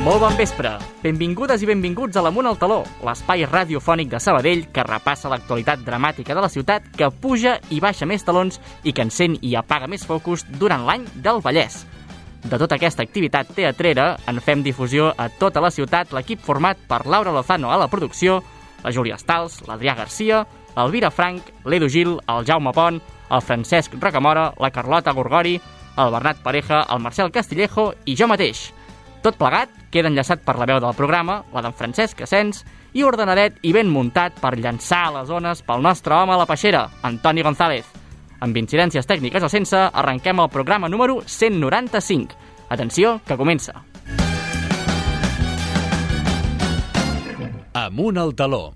Molt bon vespre. Benvingudes i benvinguts a l'Amunt al Taló, l'espai radiofònic de Sabadell que repassa l'actualitat dramàtica de la ciutat, que puja i baixa més talons i que encén i apaga més focus durant l'any del Vallès. De tota aquesta activitat teatrera en fem difusió a tota la ciutat l'equip format per Laura Lozano a la producció, la Júlia Stals, l'Adrià Garcia, l'Elvira Frank, l'Edu Gil, el Jaume Pont, el Francesc Rocamora, la Carlota Gorgori, el Bernat Pareja, el Marcel Castillejo i jo mateix. Tot plegat queda enllaçat per la veu del programa, la d'en Francesc Asens, i ordenadet i ben muntat per llançar a les zones pel nostre home a la peixera, Antoni González. Amb incidències tècniques o sense, arrenquem el programa número 195. Atenció, que comença. Amunt al Taló.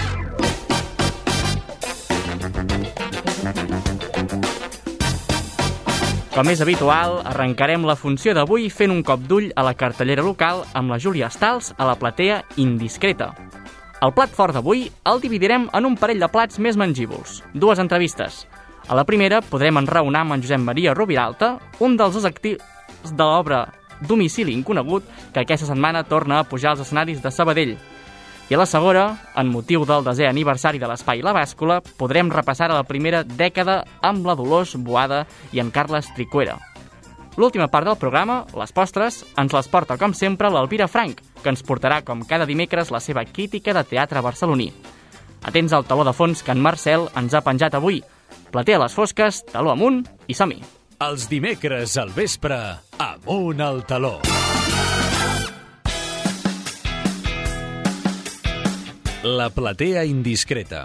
Com és habitual, arrencarem la funció d'avui fent un cop d'ull a la cartellera local amb la Júlia Stals a la platea Indiscreta. El plat fort d'avui el dividirem en un parell de plats més mengívols, dues entrevistes. A la primera podrem enraonar amb en Josep Maria Roviralta, un dels dos actius de l'obra Domicili Inconegut, que aquesta setmana torna a pujar als escenaris de Sabadell. I a la segona, en motiu del 10è aniversari de l'Espai La Bàscula, podrem repassar a la primera dècada amb la Dolors Boada i en Carles Tricuera. L'última part del programa, les postres, ens les porta, com sempre, l'Elvira Frank, que ens portarà, com cada dimecres, la seva crítica de teatre barceloní. Atents al taló de fons que en Marcel ens ha penjat avui. Platea a les fosques, taló amunt i som-hi. Els dimecres al vespre, Amunt al Taló. La platea Indiscreta.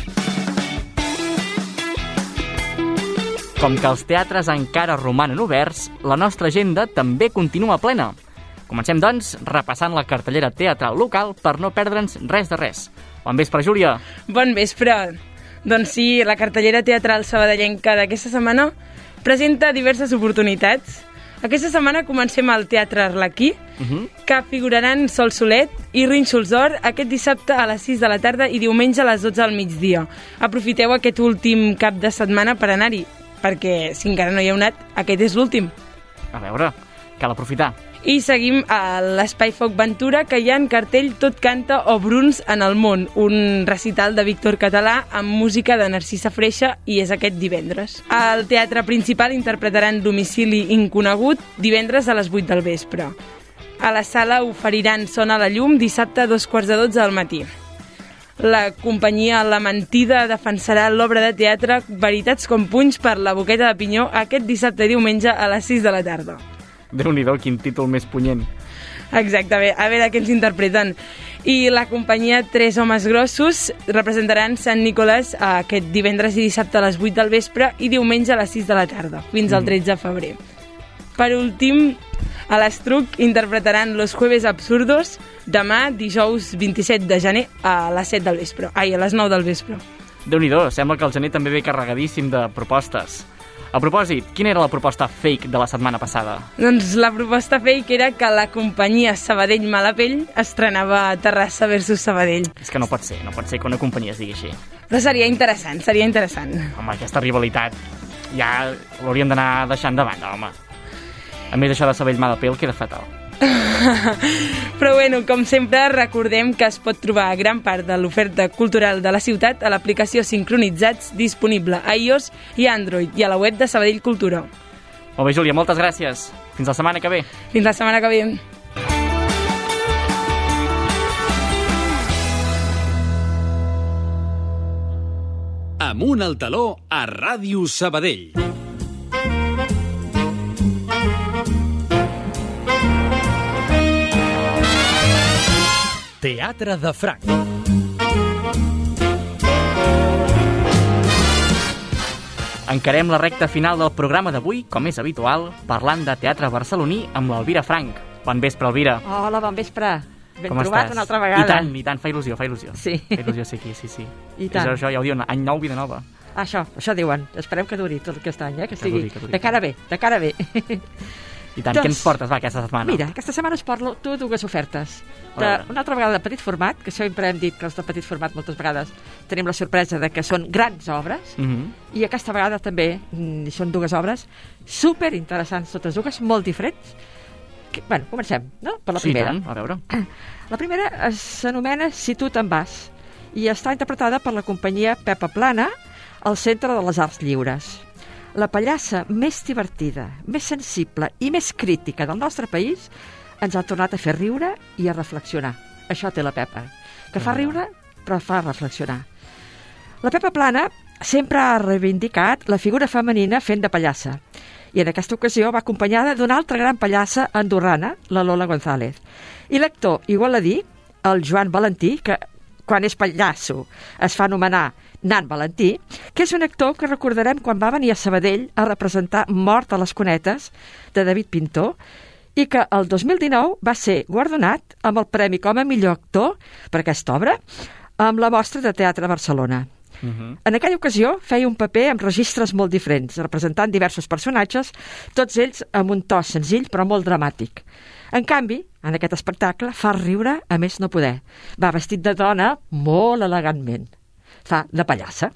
Com que els teatres encara romanen oberts, la nostra agenda també continua plena. Comencem, doncs, repassant la cartellera teatral local per no perdre'ns res de res. Bon vespre, Júlia. Bon vespre. Doncs sí, la cartellera teatral sabadellenca d'aquesta setmana presenta diverses oportunitats. Aquesta setmana comencem al Teatre Arlequí, que figuraran Sol Solet i Rínxols d'Or aquest dissabte a les 6 de la tarda i diumenge a les 12 del migdia. Aprofiteu aquest últim cap de setmana per anar-hi, perquè si encara no hi heu anat, aquest és l'últim. A veure, cal aprofitar. I seguim a l'Espai Foc Ventura, que hi ha en cartell Tot canta o Bruns en el món, un recital de Víctor Català amb música de Narcisa Freixa, i és aquest divendres. Al Teatre Principal interpretaran Domicili Inconegut divendres a les 8 del vespre. A la sala oferiran Sona la llum dissabte a 2:15 del matí. La companyia La Mentida defensarà l'obra de teatre Veritats com punys per la Boqueta de Pinyó aquest dissabte i diumenge a les 6 de la tarda. Déu-n'hi-do, quin títol més punyent. Exacte, a veure què ens interpreten. I la companyia Tres homes grossos representaran Sant Nicolàs aquest divendres i dissabte a les 8 del vespre i diumenge a les 6 de la tarda, fins al 13 de febrer. Per últim, a l'Estruc interpretaran Los Jueves Absurdos demà, dijous 27 de gener, a les 7 del vespre. A les 9 del vespre. Déu-n'hi-do, sembla que el gener també ve carregadíssim de propostes. A propòsit, quina era la proposta fake de la setmana passada? Doncs la proposta fake era que la companyia Sabadell Malapell estrenava Terrassa versus Sabadell. És que no pot ser que una companyia es digui així. Però seria interessant. Home, aquesta rivalitat ja l'hauríem d'anar deixant de banda, home. A més, això de Sabadell Malapell queda fatal. Però bueno, com sempre, recordem que es pot trobar gran part de l'oferta cultural de la ciutat a l'aplicació Sincronitzats, disponible a iOS i Android, i a la web de Sabadell Cultura. Molt bé, Júlia, moltes gràcies. Fins la setmana que ve. Fins la setmana que ve. Amunt al Taló a Ràdio Sabadell. Teatre de Franc. Encarem la recta final del programa d'avui, com és habitual, parlant de teatre barceloní amb l'Elvira Frank. Bon vespre, Elvira. Hola, bon vespre. Ben com trobat estàs? una altra vegada. I tant, fa il·lusió. Sí. Fa il·lusió ser aquí, sí. I tant. És això, ja ho diuen, any nou, vida nova. Això diuen. Esperem que duri tot aquest any, que sigui duri. de cara bé. I tant, què ens portes, va, aquesta setmana? Mira, aquesta setmana us porto dues ofertes. Una altra vegada de petit format, que sempre hem dit que els de petit format moltes vegades tenim la sorpresa de que són grans obres, i aquesta vegada també són dues obres super interessants, totes dues, molt diferents, Comencem, no? Per la primera. Sí, tant, a veure. La primera s'anomena Si tu te'n vas i està interpretada per la companyia Pepa Plana al Centre de les Arts Lliures. La pallassa més divertida, més sensible i més crítica del nostre país ens ha tornat a fer riure i a reflexionar. Això té la Pepa, que fa riure però fa reflexionar. La Pepa Plana sempre ha reivindicat la figura femenina fent de pallassa i en aquesta ocasió va acompanyada d'una altra gran pallassa andorrana, la Lola González. I l'actor igualadí, el Joan Valentí, que quan és pallasso es fa anomenar Nan Valentí, que és un actor que recordarem quan va venir a Sabadell a representar Mort a les Cunetes de David Pintor i que el 2019 va ser guardonat amb el premi com a millor actor per aquesta obra amb la Mostra de Teatre de Barcelona. En aquella ocasió feia un paper amb registres molt diferents, representant diversos personatges, tots ells amb un to senzill però molt dramàtic. En canvi, en aquest espectacle fa riure a més no poder. Va vestit de dona molt elegantment. Fa de pallassa.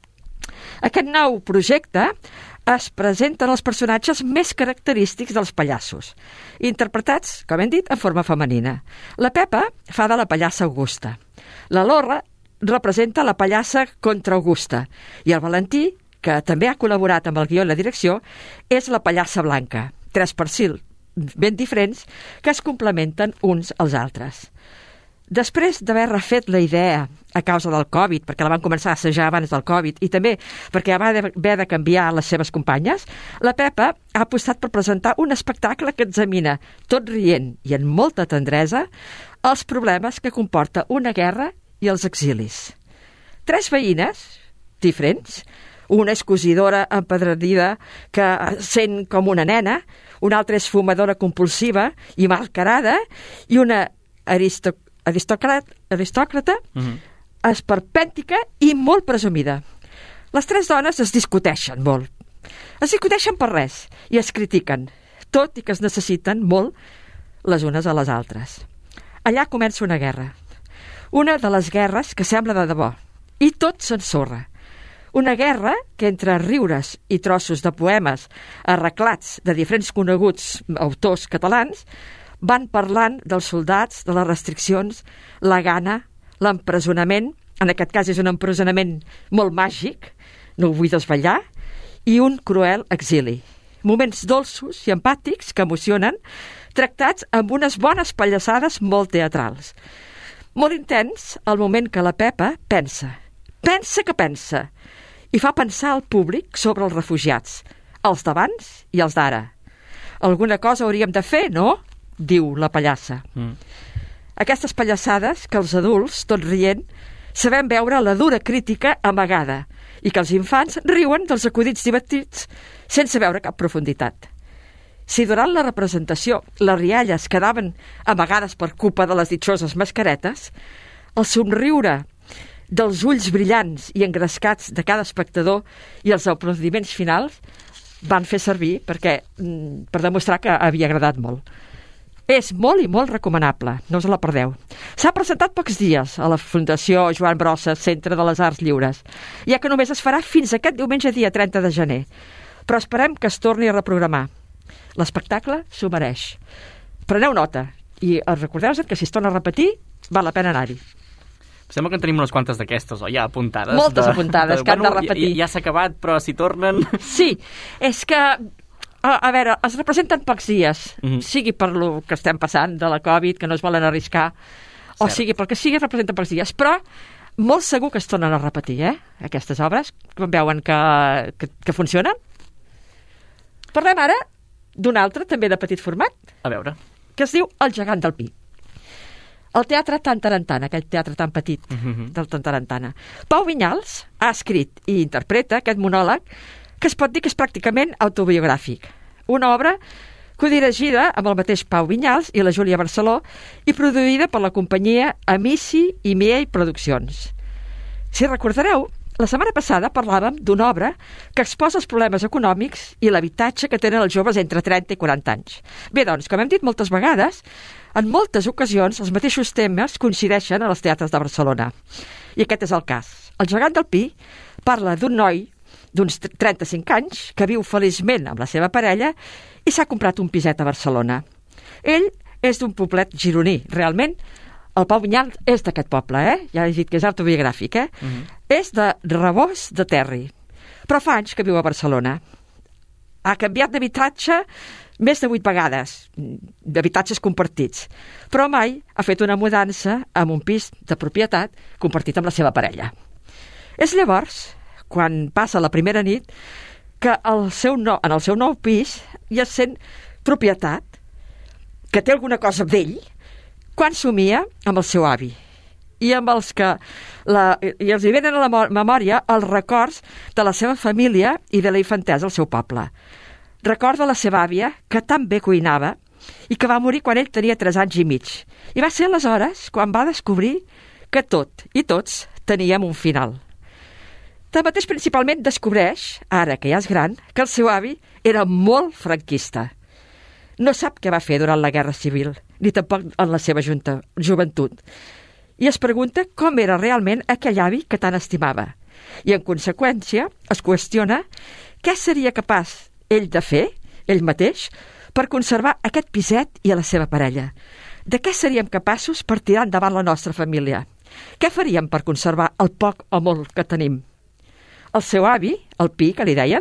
Aquest nou projecte es presenten els personatges més característics dels pallassos, interpretats, com hem dit, en forma femenina. La Pepa fa de la pallassa Augusta. La Lola representa la pallassa contra Augusta i el Valentí, que també ha col·laborat amb el guió i la direcció, és la pallassa Blanca. 3 perfils ben diferents que es complementen uns als altres. Després d'haver refet la idea a causa del Covid, perquè la van començar a assajar abans del Covid i també perquè va haver de canviar les seves companyes, la Pepa ha apostat per presentar un espectacle que examina, tot rient i en molta tendresa, els problemes que comporta una guerra i els exilis. 3 veïnes diferents, una és cosidora empedradida que sent com una nena, una altra és fumadora compulsiva i malcarada i una aristòcrata esperpèntica i molt presumida. Les 3 dones es discuteixen molt. Es discuteixen per res i es critiquen, tot i que es necessiten molt les unes a les altres. Allà comença una guerra. Una de les guerres que sembla de debò. I tot s'ensorra. Una guerra que entre riures i trossos de poemes arreglats de diferents coneguts autors catalans van parlant dels soldats, de les restriccions, la gana, l'empresonament, en aquest cas és un empresonament molt màgic, no ho vull desvetllar, i un cruel exili. Moments dolços i empàtics que emocionen, tractats amb unes bones pallassades molt teatrals. Molt intens el moment que la Pepa pensa que pensa, i fa pensar al públic sobre els refugiats, els d'abans i els d'ara. Alguna cosa hauríem de fer, no? Diu la pallassa. Aquestes pallassades que els adults, tot rient, sabem veure la dura crítica amagada i que els infants riuen dels acudits divertits sense veure cap profunditat. Si durant la representació les rialles quedaven amagades per culpa de les ditxoses mascaretes, el somriure dels ulls brillants i engrescats de cada espectador i els aplaudiments finals van fer servir per demostrar que havia agradat molt. És molt i molt recomanable, no us la perdeu. S'ha presentat pocs dies a la Fundació Joan Brossa, Centre de les Arts Lliures, ja que només es farà fins aquest diumenge dia 30 de gener, però esperem que es torni a reprogramar. L'espectacle s'ho mereix. Preneu nota i recordeu-vos que si es torna a repetir val la pena anar-hi. Sembla que en tenim unes quantes d'aquestes, ja apuntades. Moltes apuntades que han de repetir. Ja s'ha acabat, però si tornen... Sí, és que, a veure, es representen pocs dies, sigui per lo que estem passant de la Covid, que no es volen arriscar, o sigui pel que sigui, es representen pocs dies, però molt segur que es tornen a repetir, aquestes obres, quan veuen que funcionen. Parlem ara d'un altre, també de petit format, a veure, que es diu El gegant del Pi. El teatre Tantarantana, aquell teatre tan petit del Tantarantana. Pau Vinyals ha escrit i interpreta aquest monòleg que es pot dir que és pràcticament autobiogràfic. Una obra codirigida amb el mateix Pau Vinyals i la Júlia Barceló i produïda per la companyia Amici i Miei Produccions. Si recordareu, la setmana passada parlàvem d'una obra que exposa els problemes econòmics i l'habitatge que tenen els joves entre 30 i 40 anys. Bé, doncs, com hem dit moltes vegades, en moltes ocasions els mateixos temes coincideixen als teatres de Barcelona. I aquest és el cas. El gegant del Pi parla d'un noi d'uns 35 anys que viu feliçment amb la seva parella i s'ha comprat un piset a Barcelona. Ell és d'un poblet gironí, realment. El Pau Vinyals és d'aquest poble, Ja he dit que és autobiogràfic, És de Rabós de Terri, però fa anys que viu a Barcelona. Ha canviat d'habitatge més de 8 vegades, d'habitatges compartits, però mai ha fet una mudança en un pis de propietat compartit amb la seva parella. És llavors, quan passa la primera nit, que en el seu nou pis ja sent propietat, que té alguna cosa d'ell, quan somia amb el seu avi i amb els que i els hi venen a la memòria els records de la seva família i de la infantesa al seu poble. Recorda la seva àvia, que també cuinava i que va morir quan ell tenia 3 anys i mig. I va ser aleshores quan va descobrir que tot i tots teníem un final. Tanmateix, principalment descobreix, ara que ja és gran, que el seu avi era molt franquista. No sap què va fer durant la Guerra Civil, ni tampoc en la seva joventut. I es pregunta com era realment aquell avi que tant estimava. I, en conseqüència, es qüestiona què seria capaç ell de fer, ell mateix, per conservar aquest piset i a la seva parella. De què seríem capaços per tirar endavant la nostra família? Què faríem per conservar el poc o molt que tenim? El seu avi, el Pi, que li deien,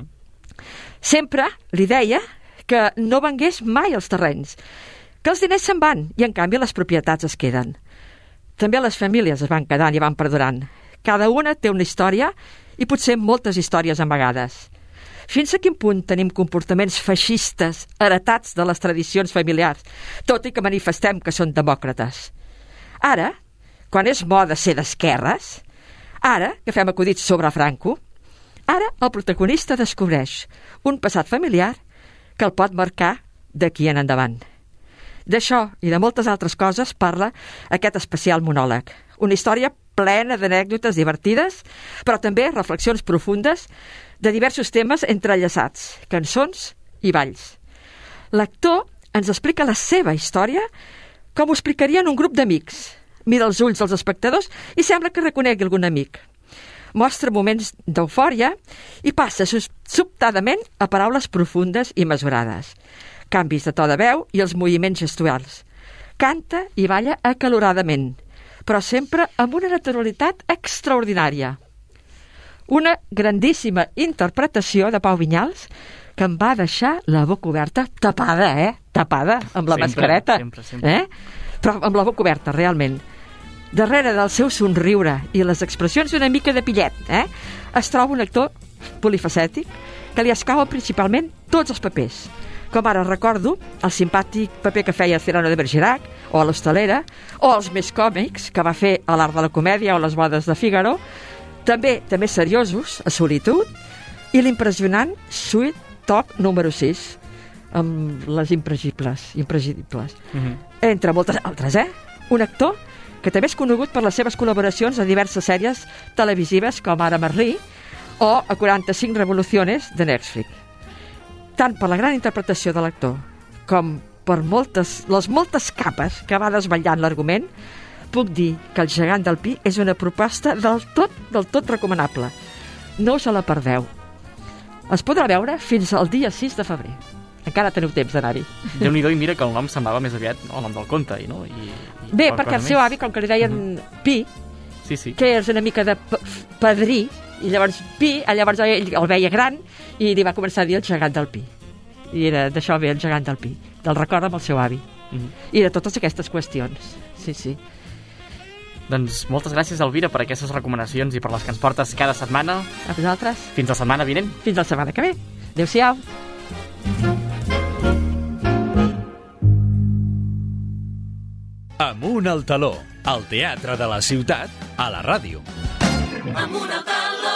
sempre li deia que no vengués mai els terrenys, que els diners se'n van i, en canvi, les propietats es queden. També les famílies es van quedant i van perdurant. Cada una té una història i potser moltes històries amagades. Fins a quin punt tenim comportaments feixistes heretats de les tradicions familiars, tot i que manifestem que són demòcrates? Ara, quan és moda ser d'esquerres, ara que fem acudits sobre Franco, ara el protagonista descobreix un passat familiar que el pot marcar d'aquí en endavant. D'això i de moltes altres coses parla aquest especial monòleg. Una història plena d'anècdotes divertides, però també reflexions profundes de diversos temes entrellaçats, cançons i balls. L'actor ens explica la seva història com ho explicaria en un grup d'amics. Mira els ulls dels espectadors i sembla que reconegui algun amic. Mostra moments d'eufòria i passa sobtadament a paraules profundes i mesurades. Canvis de to de veu i els moviments gestuals. Canta i balla acaloradament, però sempre amb una naturalitat extraordinària. Una grandíssima interpretació de Pau Vinyals que em va deixar la boca oberta, tapada, tapada, amb la mascareta. Sempre. Però amb la boca oberta, realment. Darrere del seu somriure i les expressions una mica de pillet, es troba un actor polifacètic que li escauen principalment tots els papers. Com ara recordo el simpàtic paper que feia Cyrano de Bergerac, o a l'Hostalera, o els més còmics que va fer a l'Art de la Comèdia o les bodes de Figaro, també seriosos, a Solitud, i l'impressionant Sweet Talk número 6, amb les imprescindibles. Entre moltes altres, Un actor que també és conegut per les seves col·laboracions a diverses sèries televisives com ara Merlí o a 45 Revoluciones de Netflix. Tant per la gran interpretació de l'actor com per les moltes capes que va desvetllant l'argument, puc dir que El gegant del Pi és una proposta del tot recomanable. No us la perdeu. Es podrà veure fins al dia 6 de febrer. Encara teniu temps d'anar-hi. Déu-n'hi-do, i mira que el nom semblava més aviat el nom del conte. Bé, perquè el seu avi, com que li deien Pi, que és una mica de padrí, i llavors Pi, llavors ell el veia gran i li va començar a dir el gegant del Pi. I era d'això ve el gegant del Pi, del record amb el seu avi. I de totes aquestes qüestions. Sí. Doncs moltes gràcies, Elvira, per aquestes recomanacions i per les que ens portes cada setmana. A vosaltres. Fins la setmana vinent. Fins la setmana que ve. Adéu-siau. Amunt al taló, al teatre de la ciutat, a la ràdio. Amunt al taló.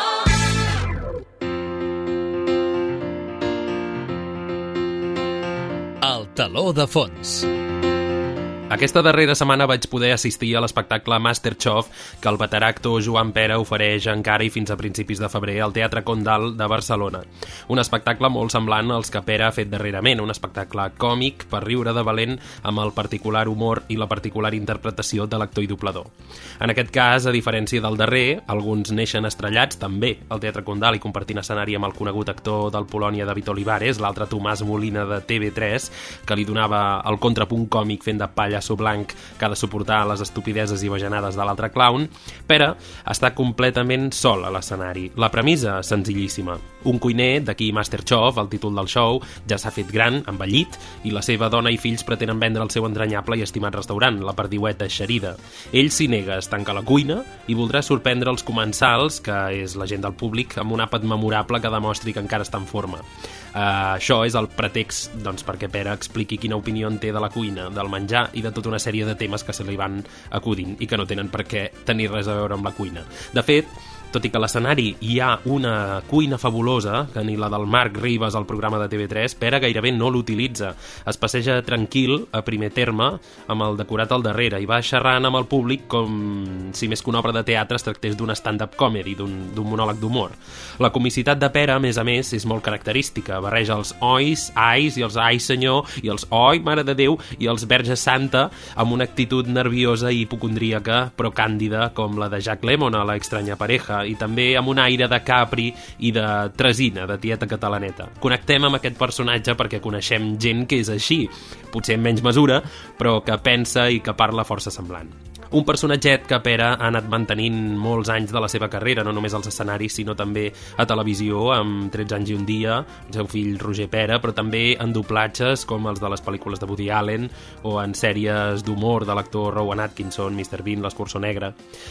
El taló de fons. Aquesta darrera setmana vaig poder assistir a l'espectacle Masterchef que el veterà actor Joan Pera ofereix encara i fins a principis de febrer al Teatre Condal de Barcelona. Un espectacle molt semblant als que Pera ha fet darrerament, un espectacle còmic per riure de valent amb el particular humor i la particular interpretació de l'actor i doblador. En aquest cas, a diferència del darrer, alguns neixen estrellats també al Teatre Condal i compartint escenari amb el conegut actor del Polònia David Olivares, l'altre Tomàs Molina de TV3, que li donava el contrapunt còmic fent de pallasso blanc que ha de suportar les estupideses i bajanades de l'altre clown. Pera està completament sol a l'escenari. La premissa, senzillíssima. Un cuiner, d'aquí Masterchef, el títol del show, ja s'ha fet gran, envellit, i la seva dona i fills pretenen vendre el seu entranyable i estimat restaurant, la perdiueta Xerida. Ell s'hi nega, es tanca a la cuina i voldrà sorprendre els comensals, que és la gent del públic, amb un àpat memorable que demostri que encara està en forma. Això és el pretext perquè Pera expliqui quina opinió en té de la cuina, del menjar i de tota una sèrie de temes que se li van acudint i que no tenen per què tenir res a veure amb la cuina. De fet, tot i que a l'escenari hi ha una cuina fabulosa, que ni la del Marc Ribas al programa de TV3, Pera gairebé no l'utilitza. Es passeja tranquil, a primer terme, amb el decorat al darrere, i va xerrant amb el públic com si més que una obra de teatre es tractés d'un stand-up comedy, d'un monòleg d'humor. La comicitat de Pera, a més, és molt característica. Barreja els ois, ais, i els ai senyor, i els oi, mare de Déu, i els verge santa, amb una actitud nerviosa i hipocondríaca, però càndida, com la de Jack Lemmon a La extraña pareja, i també amb un aire de Capri i de Tresina, de tieta catalaneta. Connectem amb aquest personatge perquè coneixem gent que és així, potser en menys mesura, però que pensa i que parla força semblant. Un personatget que Pera ha anat mantenint molts anys de la seva carrera, no només als escenaris, sinó també a televisió, amb 13 anys i un dia, el seu fill Roger Pera, però també en doblatges com els de les pel·lícules de Woody Allen o en sèries d'humor de l'actor Rowan Atkinson, Mr. Bean, l'Escurçó Negre.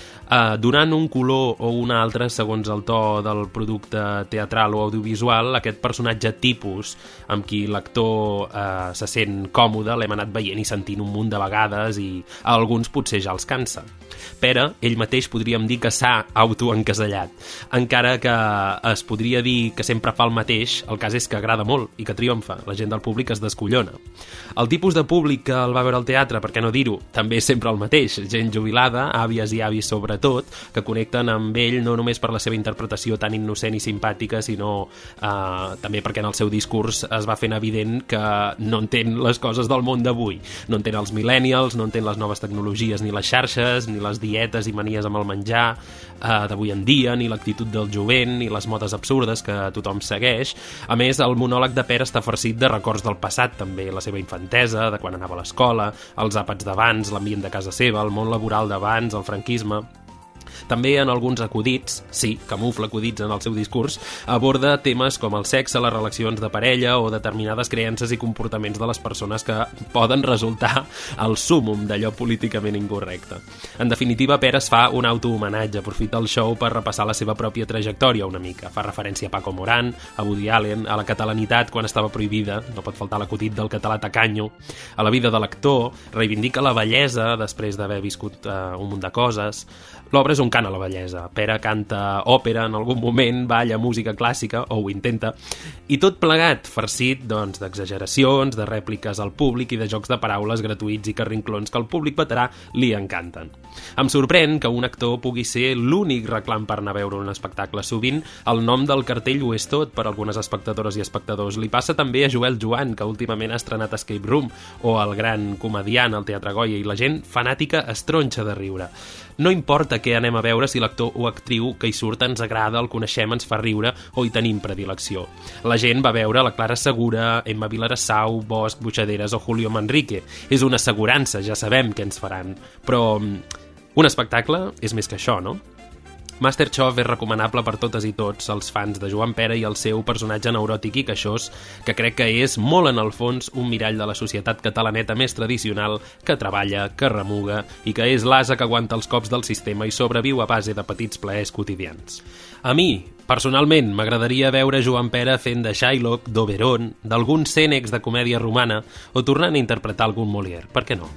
Donant un color o un altre segons el to del producte teatral o audiovisual, aquest personatge tipus amb qui l'actor se sent còmode l'hem anat veient i sentint un munt de vegades i a alguns potser ja els cansa. Pera, ell mateix podríem dir que s'ha autoencasellat. Encara que es podria dir que sempre fa el mateix, el cas és que agrada molt i que triomfa. La gent del públic es descollona. El tipus de públic que el va veure al teatre, per què no dir-ho, també és sempre el mateix. Gent jubilada, àvies i avis sobretot, que connecten amb ell no només per la seva interpretació tan innocent i simpàtica, sinó també perquè en el seu discurs es va fent evident que no entén les coses del món d'avui. No entén els millennials, no entén les noves tecnologies ni les xarxes, ni les dietes i manies amb el menjar d'avui en dia, ni l'actitud del jovent, ni les modes absurdes que tothom segueix. A més, el monòleg de Pera està farcit de records del passat, també la seva infantesa, de quan anava a l'escola, els àpats d'abans, l'ambient de casa seva, el món laboral d'abans, el franquisme. També en alguns acudits, sí, camufla acudits en el seu discurs, aborda temes com el sexe, les relacions de parella o determinades creences i comportaments de les persones que poden resultar al súmum d'allò políticament incorrecte. En definitiva, Pera es fa un autohomenatge, aprofita el show per repassar la seva pròpia trajectòria una mica. Fa referència a Paco Morán, a Woody Allen, a la catalanitat quan estava prohibida, no pot faltar l'acudit del català tacanyo, a la vida de l'actor, reivindica la bellesa després d'haver viscut un munt de coses. L'obra és un cant a la bellesa. Pera canta òpera en algun moment, balla música clàssica, o ho intenta, i tot plegat farcit d'exageracions, de rèpliques al públic i de jocs de paraules gratuïts i carrinclons que al públic veterà li encanten. Em sorprèn que un actor pugui ser l'únic reclam per anar a veure un espectacle. Sovint el nom del cartell ho és tot per algunes espectadores i espectadors. Li passa també a Joel Joan, que últimament ha estrenat Escape Room, o el gran comediant al Teatre Goya, i la gent fanàtica es tronxa de riure. No importa què anem a veure, si l'actor o actriu que hi surt ens agrada, el coneixem, ens fa riure o hi tenim predilecció. La gent va veure la Clara Segura, Emma Vilarassau, Bosch, Buixaderes o Julio Manrique. És una assegurança, ja sabem què ens faran. Però un espectacle és més que això, no? Masterchef és recomanable per totes i tots els fans de Joan Pera i el seu personatge neuròtic i queixós, que crec que és molt en el fons un mirall de la societat catalaneta més tradicional, que treballa, que remuga i que és l'ase que aguanta els cops del sistema i sobreviu a base de petits plaers quotidians. A mi, personalment, m'agradaria veure Joan Pera fent de Shylock, d'Oberon, d'algun Cènex de comèdia romana o tornant a interpretar algun Molière. Per què no?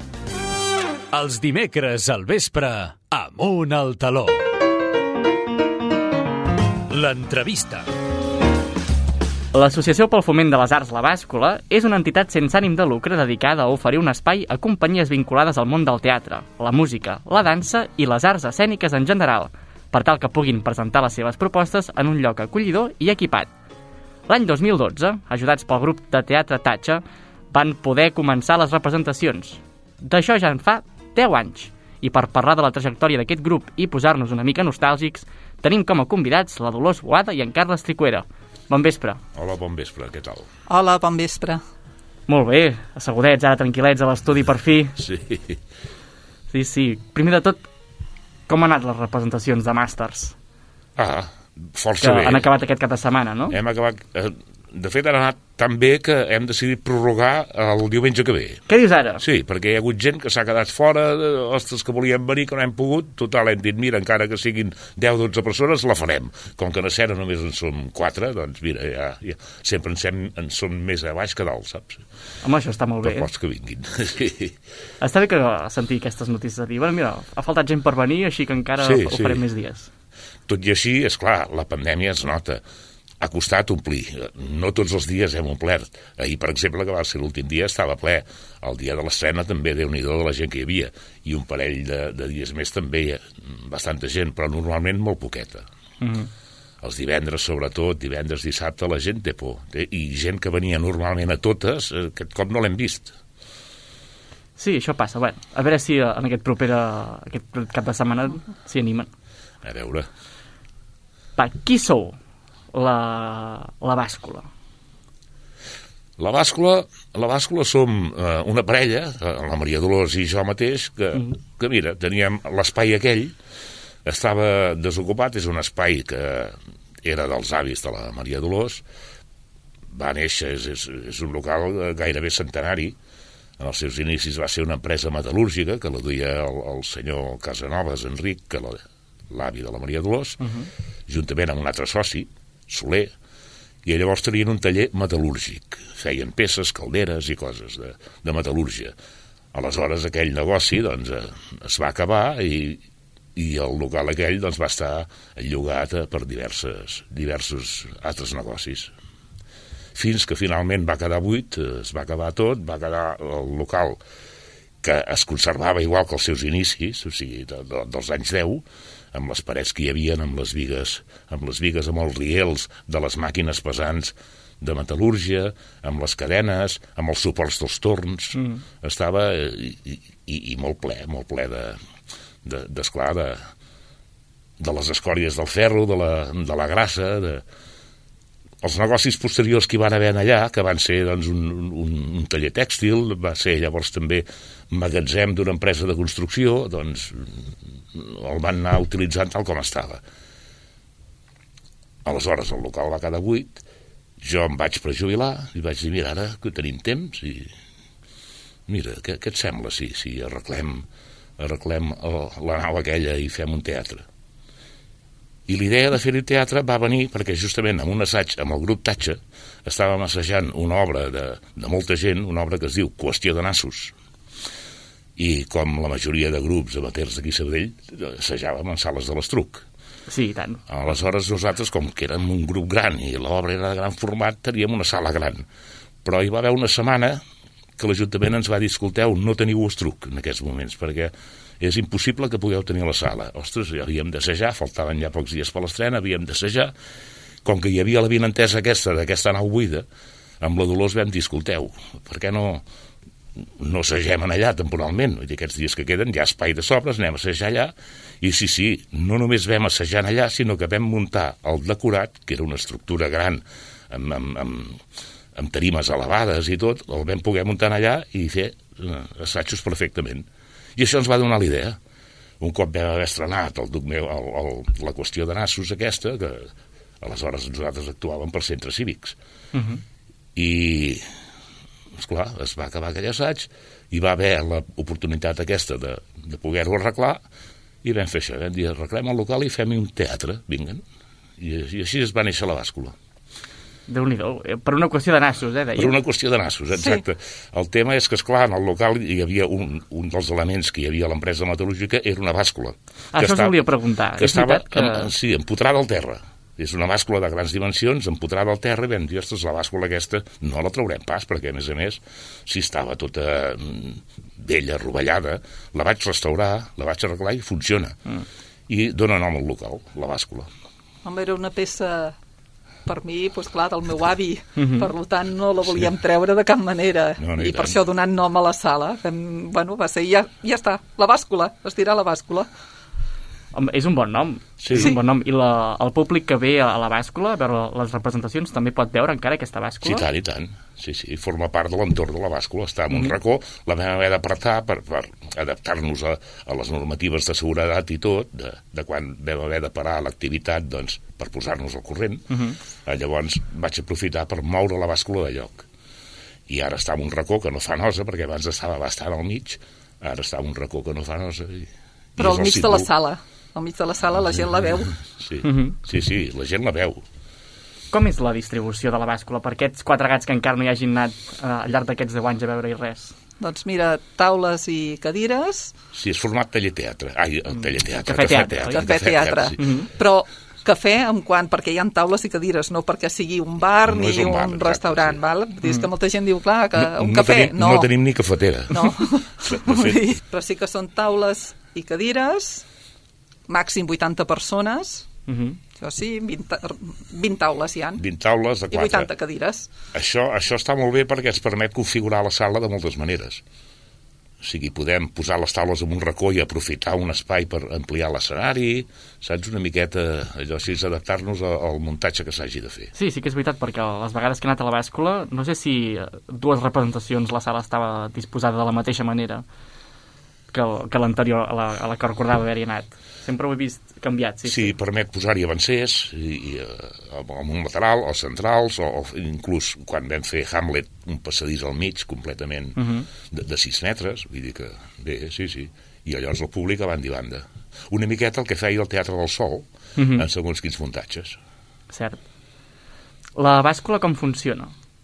Els dimecres al vespre, Amunt al taló. L'entrevista. L'Associació pel Foment de les Arts La Bàscula és una entitat sense ànim de lucre dedicada a oferir un espai a companyies vinculades al món del teatre, la música, la dansa i les arts escèniques en general, per tal que puguin presentar les seves propostes en un lloc acollidor i equipat. L'any 2012, ajudats pel grup de teatre Tatxa, van poder començar les representacions. D'això ja en fa 10 anys. I per parlar de la trajectòria d'aquest grup i posar-nos una mica nostàlgics, tenim com a convidats la Dolors Boada i en Carles Tricuera. Bon vespre. Hola, bon vespre, què tal? Hola, bon vespre. Molt bé, assegudets, ara tranquil·lets a l'estudi per fi. Sí. Sí. Primer de tot, com han anat les representacions de Màsters? Força bé. Que han acabat aquest cap de setmana, no? Hem acabat... De fet, han anat tan bé que hem decidit prorrogar el diumenge que ve. Què dius ara? Sí, perquè hi ha hagut gent que s'ha quedat fora, ostres, que volien venir, que no hem pogut. Total, hem dit, mira, encara que siguin 10-12 persones, la farem. Com que en escena només en som 4, doncs mira, ja sempre en som més a baix que dalt, saps? Home, això està molt bé. Per pocs que vinguin. Sí. Està bé que sentir aquestes notícies de dir, bueno, mira, ha faltat gent per venir, així que encara ho farem més dies. Tot i així, és clar, la pandèmia es nota. Ha costat omplir. No tots els dies hem omplert. Ahir, per exemple, que va ser l'últim dia, estava ple. El dia de l'estrena també, Déu-n'hi-do, de la gent que hi havia. I un parell de dies més també hi ha bastanta gent, però normalment molt poqueta. Els divendres, sobretot, divendres, dissabte, la gent té por. I gent que venia normalment a totes, aquest cop no l'hem vist. Sí, això passa. Bueno, a veure si en aquest cap de setmana s'hi animen. A veure. Va, qui sou? La Bàscula. La Bàscula som una parella, la Maria Dolors i jo mateix, que mira, teníem l'espai aquell, estava desocupat, és un espai que era dels avis de la Maria Dolors, va néixer, és un local gairebé centenari, en els seus inicis va ser una empresa metal·lúrgica que la duia el senyor Casanovas, Enric, que l'avi de la Maria Dolors, juntament amb un altre soci, Soler, i llavors tenien un taller metal·lúrgic. Feien peces, calderes i coses de metal·lúrgia. Aleshores aquell negoci doncs, es va acabar i el local aquell doncs, va estar llogat per diversos altres negocis. Fins que finalment va quedar buit, es va acabar tot, va quedar el local que es conservava igual que els seus inicis, o sigui, dels anys 10, amb les parets que hi havia, amb les vigues, amb els riels de les màquines pesants de metal·lúrgia, amb les cadenes, amb els suports dels torns. Estava i molt ple d'esclar, de les escòries del ferro, de la grassa, els negocis posteriors que hi van haver allà, que van ser doncs, un taller tèxtil, va ser llavors també magatzem d'una empresa de construcció, doncs el van anar utilitzant tal com estava. Aleshores el local va quedar buit, jo em vaig prejubilar i vaig dir, mira, ara que tenim temps i mira, què et sembla si arreglem la nau aquella i fem un teatre? I l'idea de fer-hi teatre va venir perquè justament en un assaig amb el grup Tatxa estàvem assajant una obra de molta gent, una obra que es diu Qüestió de nassos. I com la majoria de grups amateurs d'aquí a Sabadell, assajàvem en sales de l'Estruc. Sí, i tant. Aleshores nosaltres, com que érem un grup gran i l'obra era de gran format, teníem una sala gran. Però hi va haver una setmana que l'Ajuntament ens va dir, escolteu, no teniu Estruc en aquests moments, perquè és impossible que pugueu tenir la sala. Ostres, havíem d'assajar, faltaven ja pocs dies per l'estrena, havíem d'assajar. Com que hi havia la vinentesa d'aquesta nau buida, amb la Dolors vam dir, escolteu, per què no assagem allà temporalment? Vull dir, aquests dies que queden hi ha espai de sobres, anem a assajar allà. I sí, no només vam assajar allà, sinó que vam muntar el decorat, que era una estructura gran, amb tarimes elevades i tot, el vam poder muntar allà i fer assajos perfectament. I això ens va donar la idea. Un cop vam haver estrenat la Qüestió de nassos aquesta, que aleshores nosaltres actuàvem per centres cívics. I, esclar, es va acabar aquell assaig, i va haver l'oportunitat aquesta de poder-ho arreglar, i vam fer això, vam dir, arreglem el local i fem un teatre, vinguen. I així es va néixer la Bàscula. Déu-n'hi-do, per una qüestió de nassos, deia. Per una qüestió de nassos, exacte. Sí. El tema és que, esclar, en el local hi havia un dels elements que hi havia a l'empresa metal·lúrgica era una bàscula. Això us volia preguntar. Que estava, sí, empotrada al terra. És una bàscula de grans dimensions, empotrada al terra, i vam dir, ostres, la bàscula aquesta no la traurem pas, perquè, a més, si estava tota vella, rovellada, la vaig restaurar, la vaig arreglar i funciona. I dona nom al local, la bàscula. Home, era una peça, per mi, doncs clar, del meu avi. Per tant, no la volíem treure de cap manera. No, I per això donant nom a la sala. Bueno, va ser, ja està, la bàscula, estirar la bàscula. És un bon nom. Sí. És un bon nom. I el públic que ve a la bàscula, a veure les representacions, també pot veure encara aquesta bàscula? Sí, tant. Sí, forma part de l'entorn de la bàscula. Està en un racó, la vam haver d'apartar per adaptar-nos a les normatives de seguretat i tot, de quan vam haver de parar l'activitat, doncs, per posar-nos al corrent. Llavors vaig aprofitar per moure la bàscula de lloc. I ara està en un racó que no fa nosa, perquè abans estava bastant al mig, ara està en un racó que no fa nosa. Però al mig de la sala. Al mig de la sala la gent la veu. Sí, la gent la veu. Com és la distribució de la bàscula per aquests 4 gats que encara no hi hagin anat al llarg d'aquests 10 anys a veure-hi res? Doncs mira, taules i cadires... Sí, és format taller-teatre. Cafè-teatre. Però cafè perquè hi ha taules i cadires, no perquè sigui un bar ni un restaurant. Val? Dius que molta gent diu, clar, que un cafè... No tenim ni cafetera. No. Però sí que són taules i cadires, màxim 80 persones, això sí, 20 taules hi ha. 20 taules de 4. I 80 cadires. Això està molt bé perquè ens permet configurar la sala de moltes maneres. O sigui, podem posar les taules en un racó i aprofitar un espai per ampliar l'escenari, saps, una miqueta, allò així, adaptar-nos al muntatge que s'hagi de fer. Sí que és veritat, perquè les vegades que he anat a la bàscula, no sé si 2 representacions la sala estava disposada de la mateixa manera que l'anterior, a la que recordava haver-hi anat. Sempre ho he vist canviat, sí. Sí, permet posar-hi avancers, amb un lateral, als centrals, o inclús quan vam fer Hamlet, un passadís al mig completament de 6 metres, vull dir que bé, sí. I llavors el públic a banda i banda. Una miqueta el que feia el Teatre del Sol, en segons quins muntatges. Cert. La bàscula com funciona?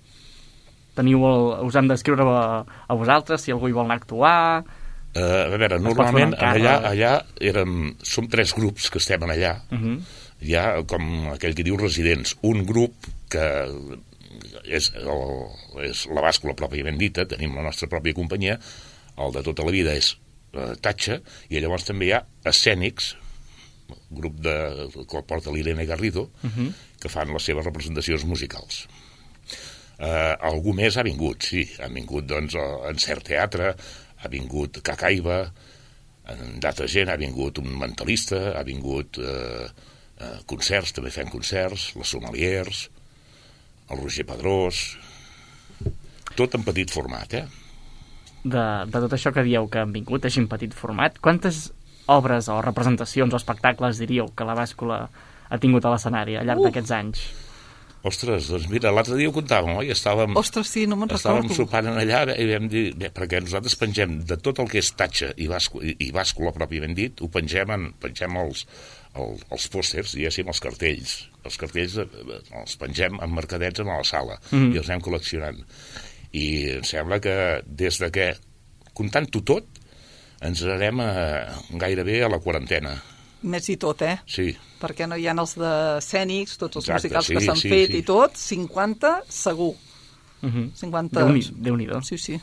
Us han d'escriure a vosaltres si algú hi vol anar a actuar... A veure, normalment allà som 3 grups que estem allà. Hi ha, com aquell que diu, residents. Un grup que és la bàscula pròpiament dita, tenim la nostra pròpia companyia, el de tota la vida és Tatxa, i llavors també hi ha escènics, grup que el porta l'Irene Garrido, que fan les seves representacions musicals. Algú més ha vingut, sí, ha vingut doncs en Cert Teatre, ha vingut Cacaiba, en d'altra gent ha vingut un mentalista, ha vingut concerts, també fem concerts, les Sommeliers, el Roger Pedrós, tot en petit format, De tot això que dieu que han vingut, així en petit format, quantes obres o representacions o espectacles diríeu que la bàscula ha tingut a l'escenari al llarg d'aquests anys? Ostres, doncs mira, l'altre dia ho contàvem, oi? Ostres, sí, no me'n recordo. Estàvem sopant allà i vam dir, perquè nosaltres pengem de tot el que és Tatxa i bàscula pròpiament dit, ho pengem els pòsters, diguéssim, els cartells. Els cartells els pengem emmarcadets a la sala i els anem col·leccionant. I em sembla que des de que, comptant-ho tot, ens anarem gairebé a la 40. Més i tot, Sí. Perquè no hi ha els d'escènics, tots els musicals que s'han fet i tot, 50 segur. 50... Déu-n'hi-do. Sí.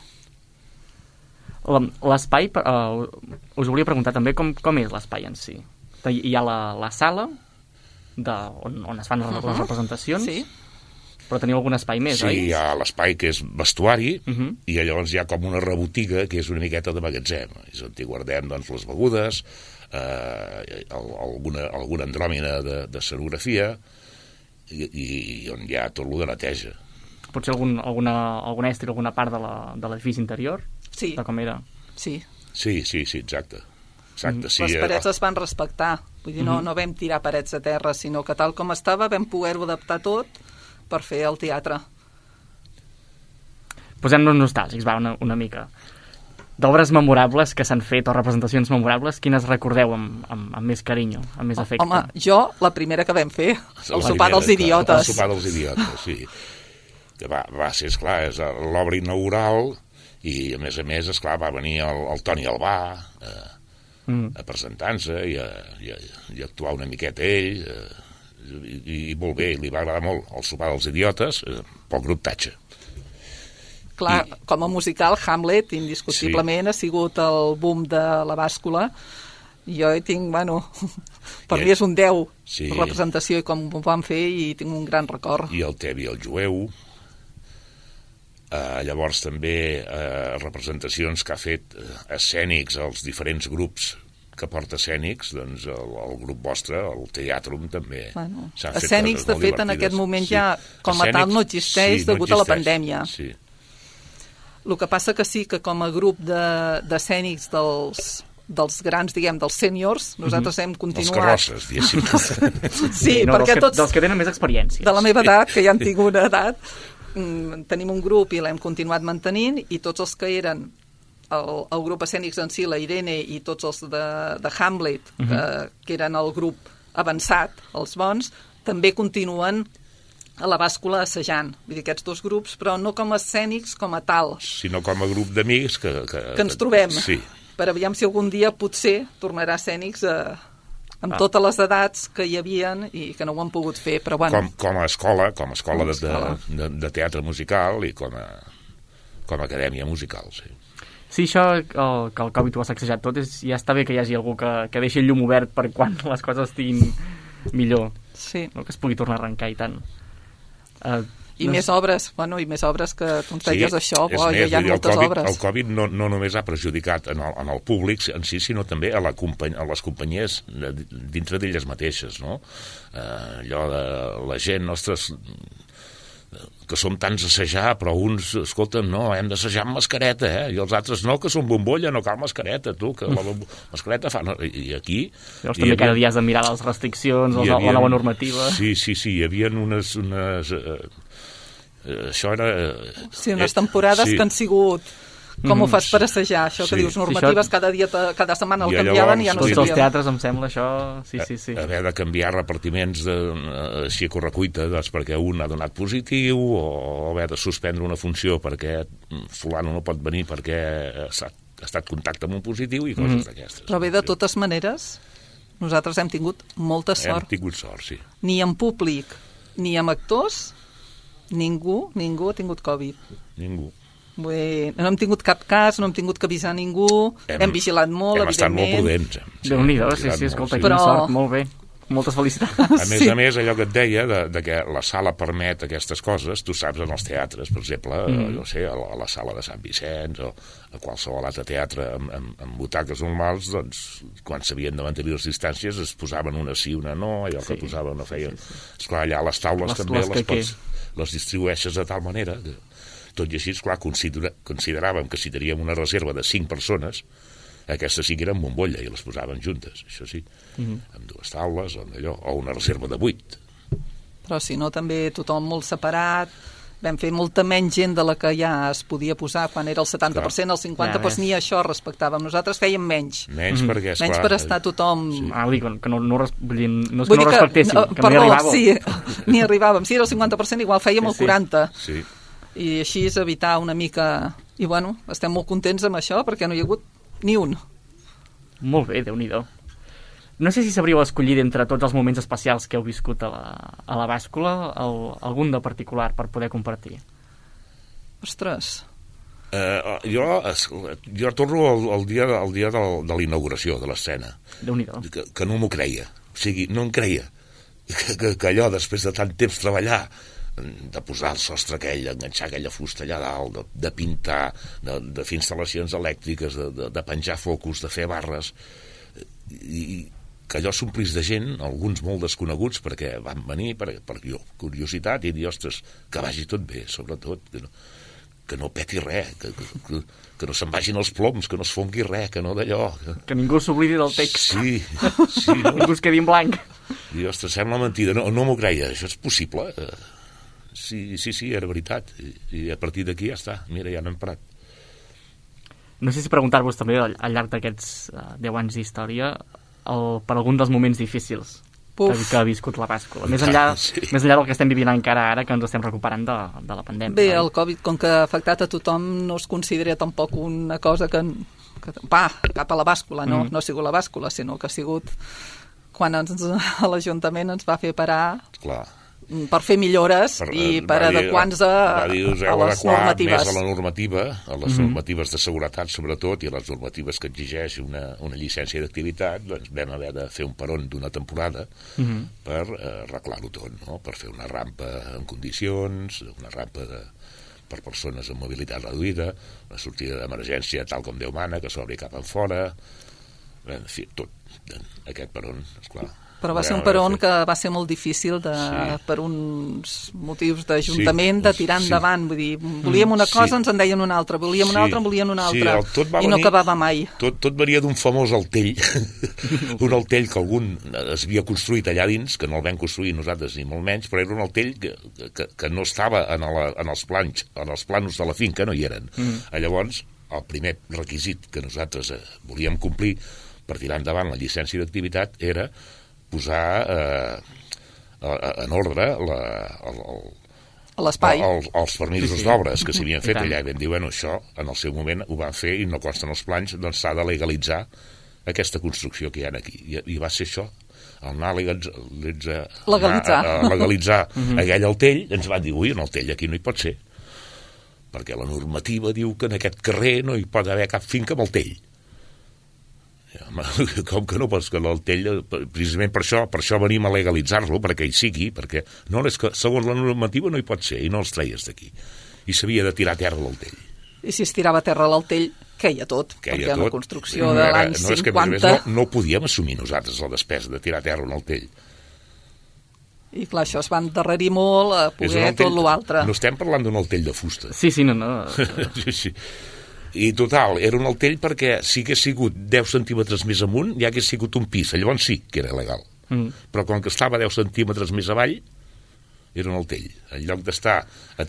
L'espai, us volia preguntar també com és l'espai en si. Hi ha la sala on es fan les representacions, sí. Però teniu algun espai més, oi? Sí, hi ha l'espai que és vestuari i llavors hi ha com una rebotiga que és una miqueta de magatzem. És on hi guardem doncs, les begudes, alguna andròmina de escenografia i on hi ha tot el de neteja. Potser algun estri, alguna part de l'edifici interior? Sí. De com era? Sí, exacte. Les parets es van respectar. Vull dir, no vam tirar parets a terra, sinó que tal com estava vam poder-ho adaptar tot per fer el teatre. Posem-nos nostàlgics, una mica. D'obres memorables que s'han fet o representacions memorables, quines recordeu amb més carinyo, amb més afecte? Home, jo, la primera que vam fer, el sopar dels idiotes. El sopar dels idiotes, sí. Que va ser, esclar, és l'obra inaugural i, a més, esclar, va venir el Toni Albà a presentar-se i actuar una miqueta ell. i molt bé, li va agradar molt el sopar dels idiotes, pel grup Tatxa. Clar, com a musical, Hamlet, indiscutiblement, ha sigut el boom de la bàscula. Jo hi tinc, per mi és un 10 representació i com ho van fer, i tinc un gran record. I el Tevi el Jueu. Llavors també representacions que ha fet escènics als diferents grups que porta escènics, doncs el grup vostre, el Teatrum, també s'ha fet escènics, de fet, en aquest moment ja com a tal no existeix degut a la pandèmia. Sí. El que passa que sí que com a grup d'escènics dels grans, diguem, dels sèniors, nosaltres hem continuat... Els carrosses, diguéssim. Sí, perquè tots... Dels que tenen més experiència. De la meva edat, que ja han tingut una edat, tenim un grup i l'hem continuat mantenint, i tots els que eren el grup escènics en si, la Irene i tots els de Hamlet, que eren el grup avançat, els bons, també continuen a la bàscula assajant. Vull dir, aquests dos grups, però no com a escènics com a tal. Sinó com a grup d'amics que ens trobem. Sí. Per aviam si algun dia potser tornarà escènics amb totes les edats que hi havien i que no ho han pogut fer, però bueno. Com a escola de teatre musical i com a acadèmia musical, sí. Sí, això, que el Covid ho ha sacsejat tot, ja està bé que hi hagi algú que deixi el llum obert per quan les coses estiguin millor. Sí. No? Que es pugui tornar a arrencar i tant. I més obres, i més obres que tu ens deies això, hi ha moltes obres. El Covid no només ha perjudicat en el públic en si, sinó també a les companyies dintre d'elles mateixes, no? Allò de la gent, ostres, que som tants a assajar, però uns, escolta'm, no, hem d'assajar amb mascareta, i els altres no, que són bombolla, no cal mascareta, tu, que la mascareta fa... I aquí... Llavors també cada dia has de mirar les restriccions, la nova normativa... Sí, hi havia unes això era... Sí, unes temporades que han sigut... Com ho fas per assajar, això que dius, normatives, cada setmana el canviaven i ja no tots els teatres, em sembla, això... Sí. Haver de canviar repartiments així a correcuita, doncs perquè un ha donat positiu, o haver de suspendre una funció perquè fulano no pot venir perquè ha estat contacte amb un positiu i coses d'aquestes. Però bé, de totes maneres, nosaltres hem tingut molta sort. Hem tingut sort, sí. Ni en públic, ni amb actors, ningú ha tingut Covid. Ningú. No hem tingut cap cas, no hem tingut que avisar ningú, hem vigilat molt, evidentment. Hem estat molt prudents. Déu-n'hi-do, sí, escolta, quina sort, molt bé. Moltes felicitats. A més, allò que et deia, de que la sala permet aquestes coses, tu saps, en els teatres, per exemple, no sé, a la sala de Sant Vicenç o a qualsevol altre teatre amb butaques normals, doncs, quan s'havien de mantenir les distàncies, es posaven una sí, una no, allò que posaven no feien... Esclar, allà les taules també les distribueixes de tal manera que... Tot i així, esclar, consideràvem que si teníem una reserva de 5 persones, aquestes sí que eren bombolla i les posaven juntes, això sí, amb 2 taules o una reserva de 8. Però si no, també tothom molt separat, vam fer molta menys gent de la que ja es podia posar quan era el 70%, el 50%, ni això respectàvem. Nosaltres fèiem menys. Menys perquè, esclar... Menys per estar tothom... Sí. Que no és que no respectéssim, que no hi arribàvem. Sí, ni arribàvem. Si era el 50%, igual fèiem el 40%. Sí. I així és evitar una mica... I estem molt contents amb això perquè no hi ha hagut ni un. Molt bé, Déu-n'hi-do. No sé si sabríeu escollir d'entre tots els moments especials que heu viscut a la bàscula algun de particular per poder compartir. Ostres... Jo torno al dia de la inauguració de l'escena. Déu-n'hi-do. Que no m'ho creia. O sigui, no em creia que allò, després de tant temps treballar, de posar el sostre aquell, enganxar aquella fusta allà dalt, de pintar, de fer instal·lacions elèctriques, de penjar focus, de fer barres, i que allò s'omplís de gent, alguns molt desconeguts, perquè van venir per curiositat i dir, ostres, que vagi tot bé, sobretot, que no peti res, que no se'n vagin els ploms, que no es fongui res, que no d'allò... Que ningú s'oblidi del text. Sí. No? Ningú es quedi en blanc. I, ostres, sembla mentida, no m'ho creia, això és possible. Sí, era veritat. I a partir d'aquí ja està. Mira, ja n'hem parat. No sé si preguntar-vos també al llarg d'aquests 10 anys d'història per algun dels moments difícils que ha viscut la bàscula. Més enllà del que estem vivint encara ara, que ens estem recuperant de la pandèmia. Bé, el Covid, com que ha afectat a tothom, no es considera tampoc una cosa que cap a la bàscula, no ha sigut la bàscula, sinó que ha sigut quan l'Ajuntament ens va fer parar Clar. per fer millores i per adequar-nos a les normatives. Més a la normativa, a les normatives de seguretat sobretot, i a les normatives que exigeix una llicència d'activitat, doncs vam haver de fer un peron d'una temporada per arreglar-ho tot, no? Per fer una rampa en condicions, una rampa per persones amb mobilitat reduïda, una sortida d'emergència tal com Déu mana, que s'obri cap enfora, en fi, tot. Aquest peron, esclar. Però va ser un peron que va ser molt difícil per uns motius d'Ajuntament de tirar endavant. Vull dir, volíem una cosa, ens en deien una altra, volíem una altra, en volien una altra, i no acabava mai. Tot varia d'un famós altell, un altell que algun es havia construït allà dins, que no el vam construir nosaltres ni molt menys, però era un altell que no estava en els plànols de la finca, no hi eren. Llavors, el primer requisit que nosaltres volíem complir per tirar endavant la llicència d'activitat era posar en ordre l'espai, els permisos d'obres que s'havien fet allà, i vam dir, bueno, això en el seu moment ho van fer i no consta en els plans, doncs s'ha de legalitzar aquesta construcció que hi ha aquí, i va ser això, anar a legalitzar aquell altell. Ens van dir, ui, un altell aquí no hi pot ser, perquè la normativa diu que en aquest carrer no hi pot haver cap finca amb altell. Com que no, doncs que l'altell, precisament per això venim a legalitzar-lo, perquè hi sigui, perquè no, és que segons la normativa no hi pot ser, i no els treies d'aquí, i s'havia de tirar a terra l'altell. I si es tirava a terra l'altell, queia tot, perquè la construcció de l'any 50... És que no podíem assumir nosaltres la despesa de tirar a terra un altell. I clar, això es va endarrerir molt a poder tot l'altre. No estem parlant d'un altell de fusta. Sí, no. Sí. I total, era un altell perquè si hagués sigut 10 centímetres més amunt ja hagués sigut un pis, llavors sí que era legal. Però com que estava 10 centímetres més avall era un altell. En lloc d'estar a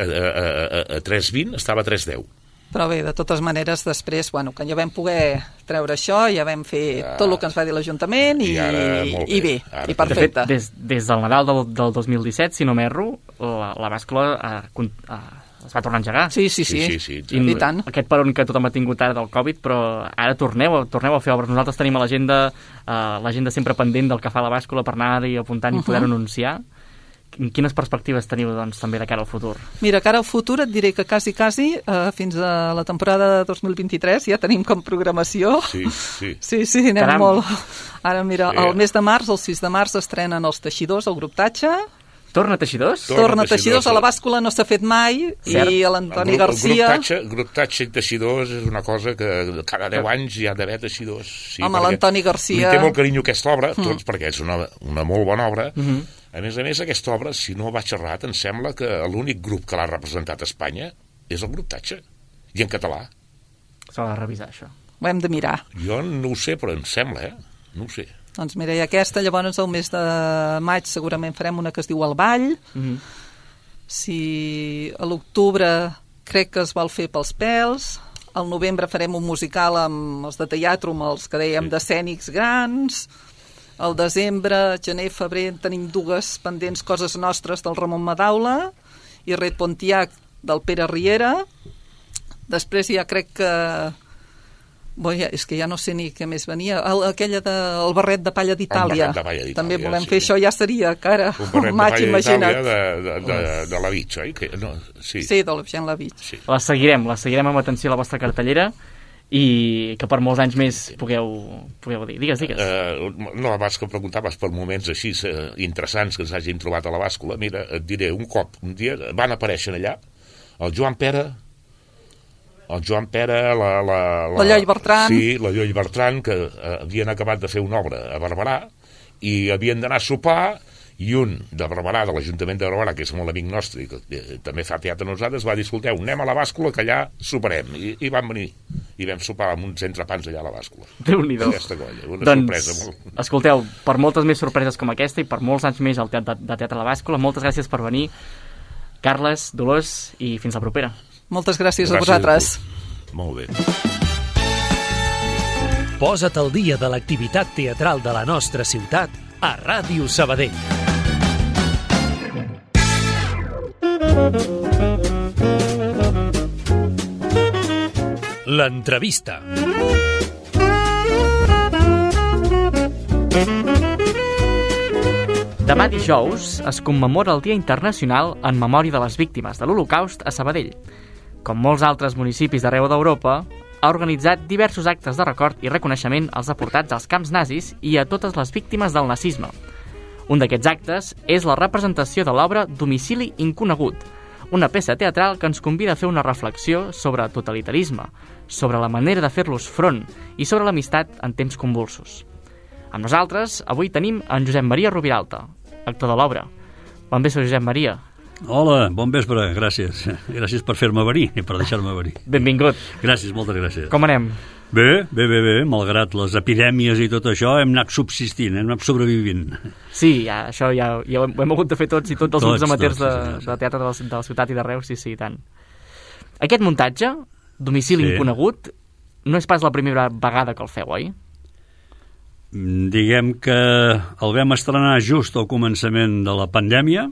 3,20 estava a 3,10. Però bé, de totes maneres, després, bueno, que ja vam poder treure això, ja vam fer tot el que ens va dir l'Ajuntament i bé, i perfecte. De fet, des del Nadal del 2017, si no m'erro, la bàscula es va tornar a engegar. Sí. I tant. Aquest peron que tothom ha tingut ara del Covid, però ara torneu a fer obres. Nosaltres tenim a l'agenda sempre pendent del que fa la bàscula per anar-hi apuntant i poder-ho anunciar. Quines perspectives teniu, doncs, també de cara al futur? Mira, cara al futur et diré que quasi, fins a la temporada de 2023 ja tenim com programació. Sí, anem molt. Ara, mira, el mes de març, el 6 de març, estrenen els Teixidors, el grup Tatxa. Torna Teixidors? Torna Teixidors, a la bàscula no s'ha fet mai, i l'Antoni Garcia... El grup Tatxa i Teixidors és una cosa que cada 10 anys hi ha d'haver Teixidors. Home, l'Antoni Garcia... Li té molt carinyo aquesta obra, tots, perquè és una molt bona obra. A més, aquesta obra, si no vaig errat, em sembla que l'únic grup que l'ha representat a Espanya és el grup Tatxa, i en català. S'ha de revisar, això. Ho hem de mirar. Jo no ho sé, però em sembla, no ho sé. Doncs mira, i aquesta, llavors el mes de maig segurament farem una que es diu El Ball. Si a l'octubre crec que es vol fer Pels Pèls, al novembre farem un musical amb els de teatre, amb els que dèiem d'escènics grans, al desembre, gener, febrer tenim dues pendents coses nostres del Ramon Madaula i Red Pontiac del Pere Riera. Després ja crec que... és que ja no sé ni què més venia. Aquella del barret de palla d'Itàlia. També volem fer això, ja seria cara un maig, imagina't. Un barret de palla d'Itàlia de Lavich, oi? Sí, de l'Eugène Lavich. La seguirem amb atenció a la vostra cartellera i que per molts anys més pugueu dir. Digues. No, abans que preguntaves per moments així interessants que ens hagin trobat a la bàscula, mira, et diré, un dia van aparèixer allà el Joan Pere, la Lloll Bertran. Sí, la Lloll Bertran, que havien acabat de fer una obra a Barberà i havien d'anar a sopar, i un de Barberà, de l'Ajuntament de Barberà, que és molt amic nostre i que també fa teatre a nosaltres, va dir, escolteu, anem a la bàscula que allà soparem, i van venir i vam sopar amb uns entrepans allà a la bàscula. Déu-n'hi-do. Una sorpresa molt... Escolteu, per moltes més sorpreses com aquesta i per molts anys més al Teatre a la Bàscula, moltes gràcies per venir, Carles, Dolors, i fins la propera. Moltes gràcies a vosaltres. Molt bé. Posa't al dia de l'activitat teatral de la nostra ciutat a Ràdio Sabadell. L'entrevista. Demà dijous es commemora el Dia Internacional en memòria de les víctimes de l'Holocaust a Sabadell. Com molts altres municipis d'arreu d'Europa, ha organitzat diversos actes de record i reconeixement als deportats als camps nazis i a totes les víctimes del nazisme. Un d'aquests actes és la representació de l'obra Domicili inconegut, una peça teatral que ens convida a fer una reflexió sobre totalitarisme, sobre la manera de fer-los front i sobre l'amistat en temps convulsos. Amb nosaltres, avui tenim en Josep Maria Rubiralta, actor de l'obra. Bon vespre, Josep Maria. Hola, bon vespre, gràcies. Gràcies per fer-me venir i per deixar-me venir. Benvingut. Gràcies, moltes gràcies. Com anem? Bé, malgrat les epidèmies i tot això, hem anat subsistint, hem anat sobrevivint. Sí, això ja ho hem hagut de fer tots i tots els grups amateurs de teatre de la ciutat i d'arreu, sí, i tant. Aquest muntatge, Domicili inconegut, no és pas la primera vegada que el feu, oi? Diguem que el vam estrenar just al començament de la pandèmia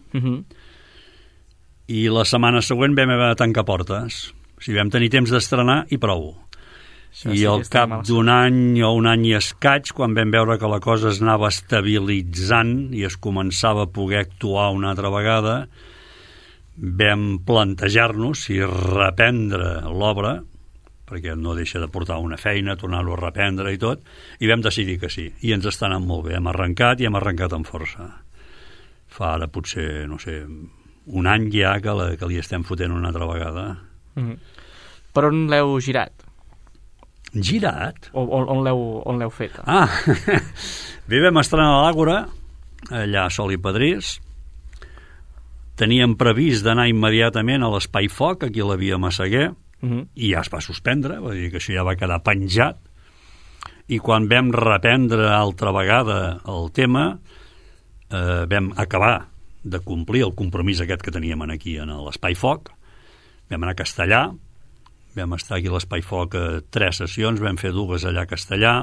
i la setmana següent vam haver de tancar portes. O sigui, vam tenir temps d'estrenar i prou. I al cap d'un any o un any i escaig, quan vam veure que la cosa es anava estabilitzant i es començava a poder actuar una altra vegada, vam plantejar-nos si reprendre l'obra, perquè no deixa de portar una feina, tornar-ho a reprendre i tot, i vam decidir que sí, i ens està anant molt bé. Hem arrencat i hem arrencat amb força. Fa ara potser, no sé, un any ja que li estem fotent una altra vegada. Per on l'heu girat? Girat? On l'heu fet? Bé, vam estrenar a l'Àgora, allà a Sol i Pedrís. Teníem previst d'anar immediatament a l'Espai Foc, aquí a la Via Massaguer, i ja es va suspendre, vull dir que això ja va quedar penjat, i quan vam reprendre altra vegada el tema, vam acabar de complir el compromís aquest que teníem aquí a l'Espai Foc, vam anar a Castellà, vam estar aquí a l'Espai Foc 3 sessions, vam fer 2 allà a Castellà,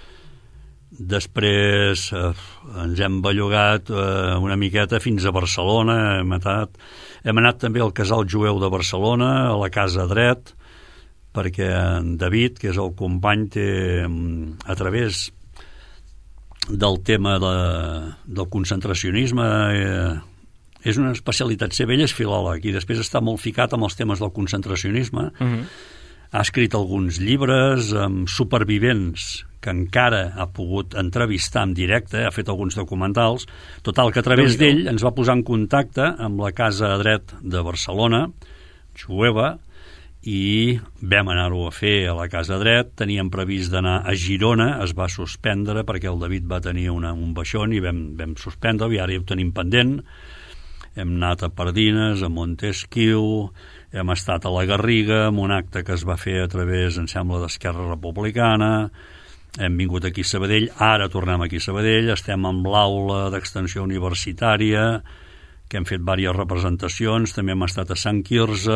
després ens hem bellugat una miqueta fins a Barcelona, hem anat també al Casal Jueu de Barcelona, a la Casa Dret, perquè en David, que és el company, té, a través del tema del concentracionisme, és una especialitat seva, ell és filòleg, i després està molt ficat amb els temes del concentracionisme. Ha escrit alguns llibres amb supervivents que encara ha pogut entrevistar en directe, ha fet alguns documentals. Total, que a través d'ell ens va posar en contacte amb la Casa Dret de Barcelona, jueva, i vam anar-ho a fer a la Casa Dret. Teníem previst d'anar a Girona, es va suspendre perquè el David va tenir un baixón i vam suspendre-ho, i ara ja ho tenim pendent. Hem anat a Pardines, a Montesquiu, hem estat a la Garriga, amb un acte que es va fer a través, em sembla, d'Esquerra Republicana. Hem vingut aquí a Sabadell, ara tornem aquí a Sabadell, estem amb l'aula d'extensió universitària, que hem fet diverses representacions, també hem estat a Sant Quirze,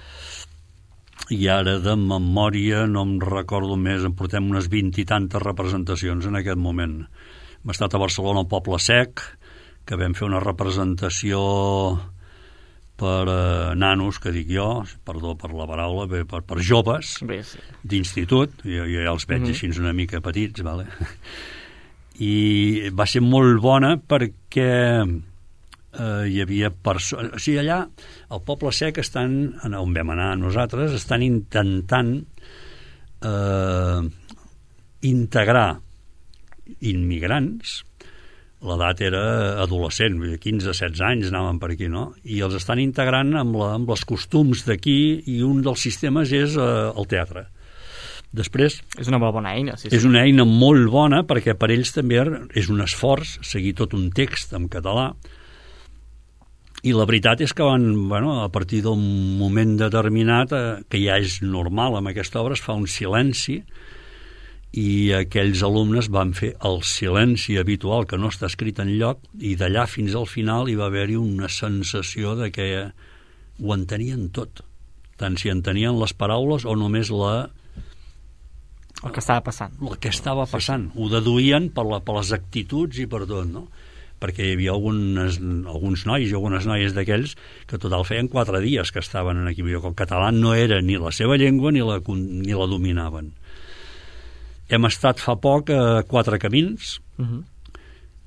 i ara de memòria no em recordo més, en portem unes 20 i tantes representacions en aquest moment. Hem estat a Barcelona al Poble Sec, que vam fer una representació per nanos, que dic jo, perdó per la paraula, per joves d'institut, jo ja els veig així una mica petits, vale? I va ser molt bona perquè hi havia persones... O sigui, allà, al Poble Sec, on vam anar nosaltres, estan intentant integrar immigrants. L'edat era adolescent, 15-16 anys anaven per aquí, no? I els estan integrant amb els costums d'aquí, i un dels sistemes és el teatre. Després... És una molt bona eina, sí. És una eina molt bona, perquè per ells també és un esforç seguir tot un text en català, i la veritat és que a partir d'un moment determinat, que ja és normal amb aquesta obra, es fa un silenci, i aquells alumnes van fer el silenci habitual que no està escrit enlloc, i d'allà fins al final hi va haver-hi una sensació de que ho entenien tot, tant si entenien les paraules o només el que estava passant. El que estava passant. Ho deduïen per les actituds i per tot, no? Perquè hi havia alguns nois i algunes noies d'aquells que total feien 4 dies que estaven aquí. El català no era ni la seva llengua ni la dominaven. Hem estat fa poc a 4 Camins,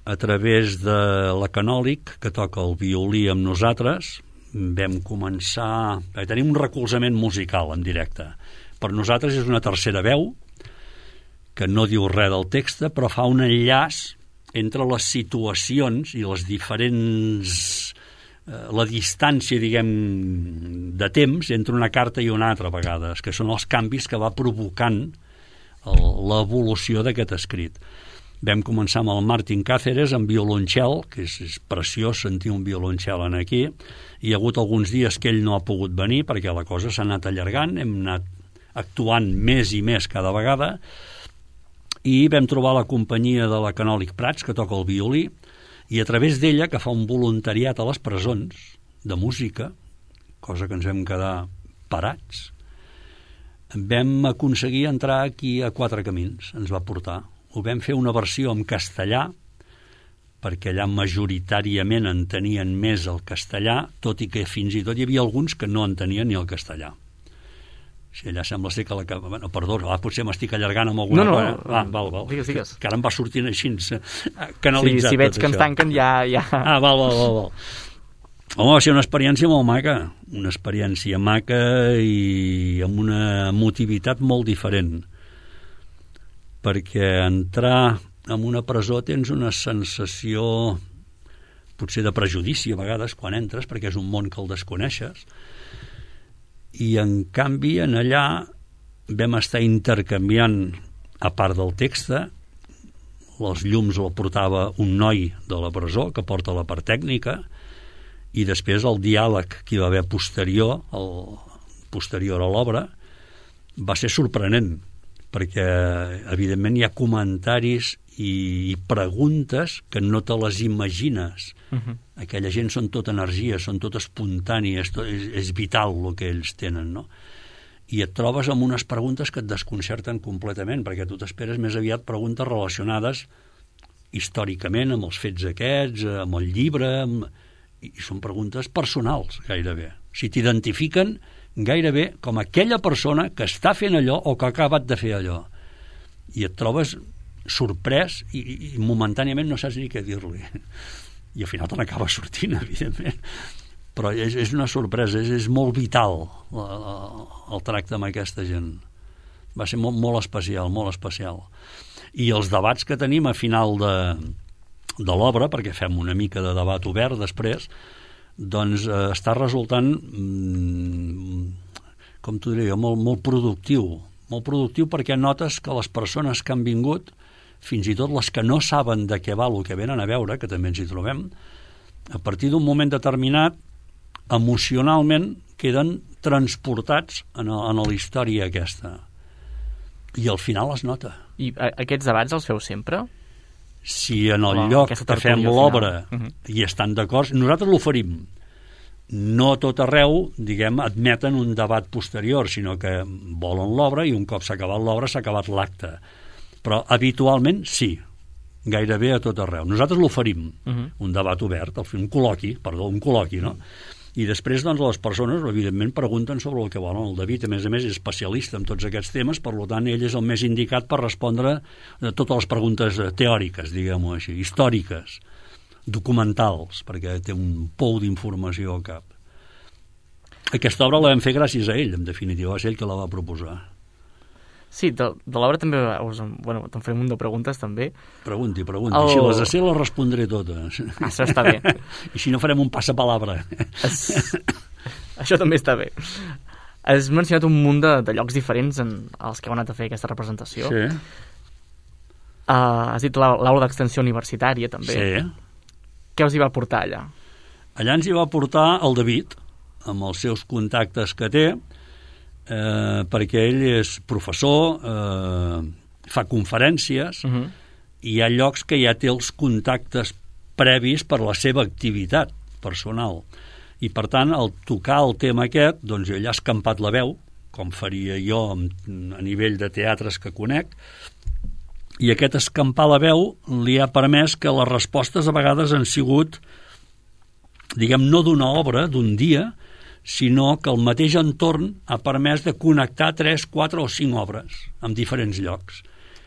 a través de la Canòlic, que toca el violí amb nosaltres, vam començar... Tenim un recolzament musical en directe. Per nosaltres és una tercera veu, que no diu res del text, però fa un enllaç entre les situacions i les diferents... la distància, diguem, de temps entre una carta i una altra a vegades, que són els canvis que va provocant l'evolució d'aquest escrit. Vam començar amb el Martin Cáceres amb violoncel, que és preciós sentir un violoncel aquí. Hi ha hagut alguns dies que ell no ha pogut venir perquè la cosa s'ha anat allargant, hem anat actuant més i més cada vegada, i vam trobar la companyia de la Canòlic Prats, que toca el violí, i a través d'ella, que fa un voluntariat a les presons de música, cosa que ens vam quedar parats, vam aconseguir entrar aquí a Quatre Camins, ens va portar. Ho vam fer una versió en castellà, perquè allà majoritàriament entenien més el castellà, tot i que fins i tot hi havia alguns que no entenien ni el castellà. Si allà sembla ser que bueno, perdó, potser m'estic allargant amb alguna cosa. Val. Digues. Que ara em va sortint així canalitzat. Si veig que ens tanquen ja... Val. Home, va ser una experiència molt maca, i amb una emotivitat molt diferent, perquè entrar en una presó tens una sensació potser de prejudici a vegades quan entres, perquè és un món que el desconeixes, i en canvi en allà vam estar intercanviant, a part del text, els llums el portava un noi de la presó que porta la part tècnica, i després el diàleg que hi va haver posterior a l'obra va ser sorprenent, perquè evidentment hi ha comentaris i preguntes que no te les imagines. Aquella gent són tot energia, són tot espontànies, és vital el que ells tenen, no? I et trobes amb unes preguntes que et desconcerten completament, perquè tu t'esperes més aviat preguntes relacionades històricament amb els fets aquests, amb el llibre, i són preguntes personals, gairebé. Si t'identifiquen gairebé com aquella persona que està fent allò o que ha acabat de fer allò. I et trobes sorprès i momentàniament no saps ni què dir-li. I al final te n'acaba sortint, evidentment. Però és una sorpresa, és molt vital el tracte amb aquesta gent. Va ser molt especial, molt especial. I els debats que tenim a final de l'obra, perquè fem una mica de debat obert després, doncs està resultant, com t'ho diria, molt productiu. Molt productiu perquè notes que les persones que han vingut, fins i tot les que no saben de què val el que venen a veure, que també ens hi trobem, a partir d'un moment determinat, emocionalment queden transportats en la història aquesta. I al final es nota. I aquests debats els feu sempre? Si en el lloc que fem l'obra hi estan d'acord, nosaltres l'oferim. No tot arreu, diguem, admeten un debat posterior, sinó que volen l'obra i un cop s'ha acabat l'obra s'ha acabat l'acte. Però habitualment sí, gairebé a tot arreu. Nosaltres l'oferim, un debat obert, un col·loqui, no? I després, doncs, les persones, evidentment, pregunten sobre el que volen. El David, a més, és especialista en tots aquests temes, per tant, ell és el més indicat per respondre a totes les preguntes teòriques, diguem-ho així, històriques, documentals, perquè té un pou d'informació al cap. Aquesta obra la vam fer gràcies a ell, en definitiva, va ser ell que la va proposar. Sí, de l'obra també te'n faré un munt de preguntes també. Pregunti. Si les sé les respondré totes. Això està bé. I si no farem un passapalabra. Això també està bé. Has mencionat un munt de llocs diferents als que heu anat a fer aquesta representació. Sí. Has dit l'aula d'extensió universitària també. Sí. Què us hi va portar allà? Allà ens hi va portar el David, amb els seus contactes que té, perquè ell és professor, fa conferències, i hi ha llocs que ja té els contactes previs per la seva activitat personal. I, per tant, al tocar el tema aquest, doncs ell ha escampat la veu, com faria jo a nivell de teatres que conec, i aquest escampar la veu li ha permès que les respostes a vegades han sigut, diguem, no d'una obra, d'un dia, sinó que el mateix entorn ha permès de connectar 3, 4 o 5 obres en diferents llocs.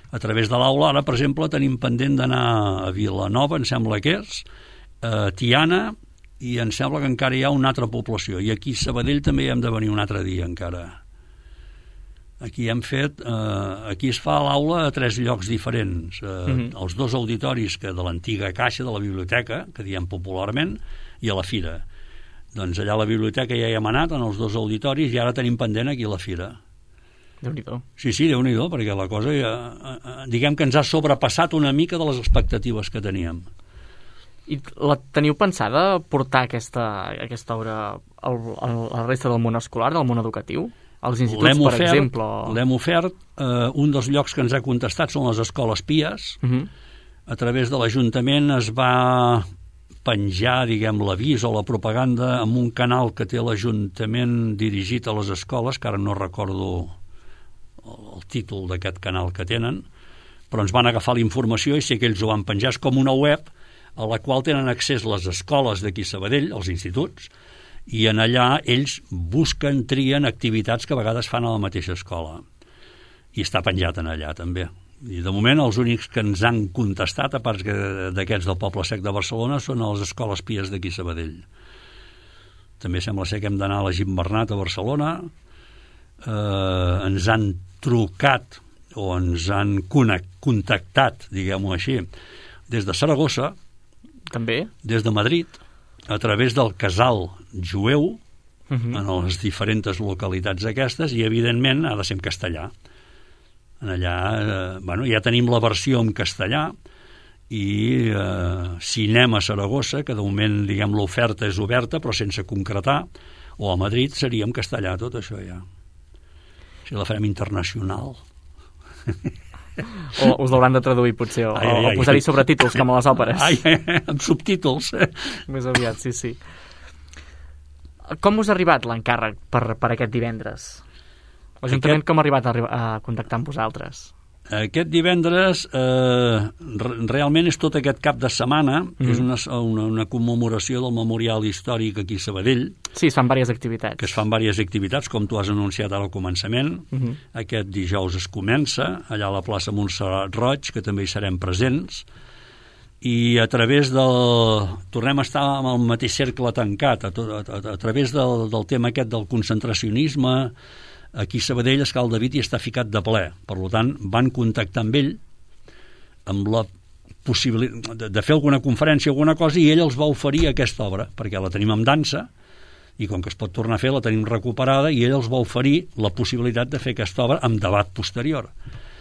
a través de l'aula. Ara, per exemple, tenim pendent d'anar a Vilanova, em sembla que és, a Tiana, i em sembla que encara hi ha una altra població. I aquí a Sabadell també hi hem de venir un altre dia, encara. Aquí hem fet... aquí es fa l'aula a 3 llocs diferents. Els 2 auditoris de l'antiga caixa de la biblioteca, que diem popularment, i a la fira. Doncs allà a la biblioteca ja hi hem anat, en els 2 auditoris, i ara tenim pendent aquí a la fira. Déu-n'hi-do. Sí, Déu-n'hi-do, perquè la cosa ja, diguem que ens ha sobrepassat una mica de les expectatives que teníem. I teniu pensada portar aquesta obra a la resta del món escolar, del món educatiu? Als instituts, per exemple? L'hem ofert. Un dels llocs que ens ha contestat són les escoles pies. A través de l'Ajuntament es va penjar, diguem, l'avís o la propaganda en un canal que té l'Ajuntament dirigit a les escoles, que ara no recordo el títol d'aquest canal que tenen, però ens van agafar la informació i sé que ells ho van penjar. És com una web a la qual tenen accés les escoles d'aquí a Sabadell, els instituts, i en allà ells busquen, trien activitats que a vegades fan a la mateixa escola. I està penjat en allà, també. I de moment els únics que ens han contestat, a part d'aquests del Poble Sec de Barcelona, són les escoles pies d'aquí a Sabadell. També sembla ser que hem d'anar a la Gimbernat a Barcelona. Ens han trucat o ens han contactat, diguem-ho així, des de Saragossa, també, des de Madrid, a través del casal jueu, en les diferents localitats aquestes, i evidentment ha de ser en castellà. En allà, ja tenim la versió en castellà, i si anem a Saragossa, que de moment, diguem, l'oferta és oberta, però sense concretar, o a Madrid seria en castellà tot això ja. Si la farem internacional. O us l'hauran de traduir, potser, o posar-hi sobretítols, com a les òperes. Amb subtítols. Més aviat, sí. Com us ha arribat l'encàrrec per aquest divendres? L'Ajuntament com ha arribat a contactar amb vosaltres? Aquest divendres realment és tot aquest cap de setmana, és una commemoració del Memorial Històric aquí a Sabadell. Sí, es fan diverses activitats. Que es fan diverses activitats, com tu has anunciat al començament. Aquest dijous es comença, allà a la plaça Montserrat Roig, que també hi serem presents, i a través tornem a estar amb el mateix cercle tancat, a través del tema aquest del concentracionisme. Aquí a Sabadell, Escaldavid hi està ficat de ple. Per tant, van contactar amb ell amb la possibilitat de fer alguna conferència o alguna cosa, i ell els va oferir aquesta obra, perquè la tenim en dansa, i com que es pot tornar a fer, la tenim recuperada, i ell els va oferir la possibilitat de fer aquesta obra amb debat posterior.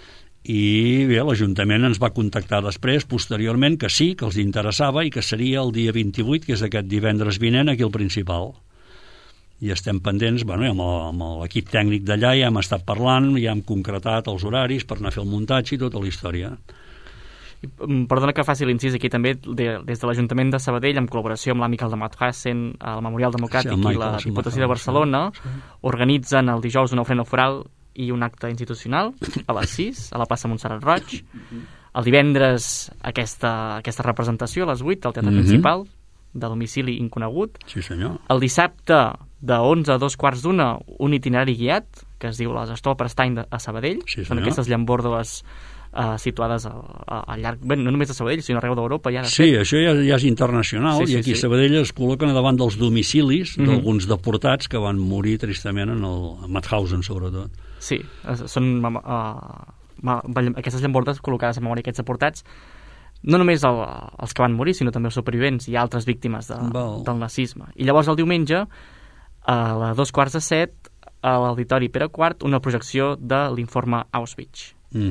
I bé, l'Ajuntament ens va contactar després, posteriorment, que sí, que els interessava, i que seria el dia 28, que és aquest divendres vinent, aquí al Principal. I estem pendents, amb l'equip tècnic d'allà ja hem estat parlant, ja hem concretat els horaris per anar a fer el muntatge i tota la història. Perdona que faci l'incís aquí també, des de l'Ajuntament de Sabadell, en col·laboració amb l'Amical de Mauthausen, el Memorial Democràtic i la Diputació de Barcelona, organitzen el dijous una ofrena floral i un acte institucional a les 6, a la plaça Montserrat Roig. El divendres aquesta representació a les 8 al Teatre Principal, de domicili inconegut. Sí, senyor. El dissabte, de 11 a 2:45, un itinerari guiat, que es diu les Stolperstein a Sabadell. Sí, són aquestes llambordes situades al llarg, no només de Sabadell, sinó arreu d'Europa. Sí, això ja és internacional, i aquí a Sabadell es col·loquen davant dels domicilis d'alguns deportats que van morir tristament a Mauthausen, sobretot. Sí, són aquestes llambordes col·locades en memòria aquests deportats, no només els que van morir, sinó també els supervivents i altres víctimes del nazisme. I llavors el diumenge, a 2:45, a l'Auditori Pere IV, una projecció de l'informe Auschwitz.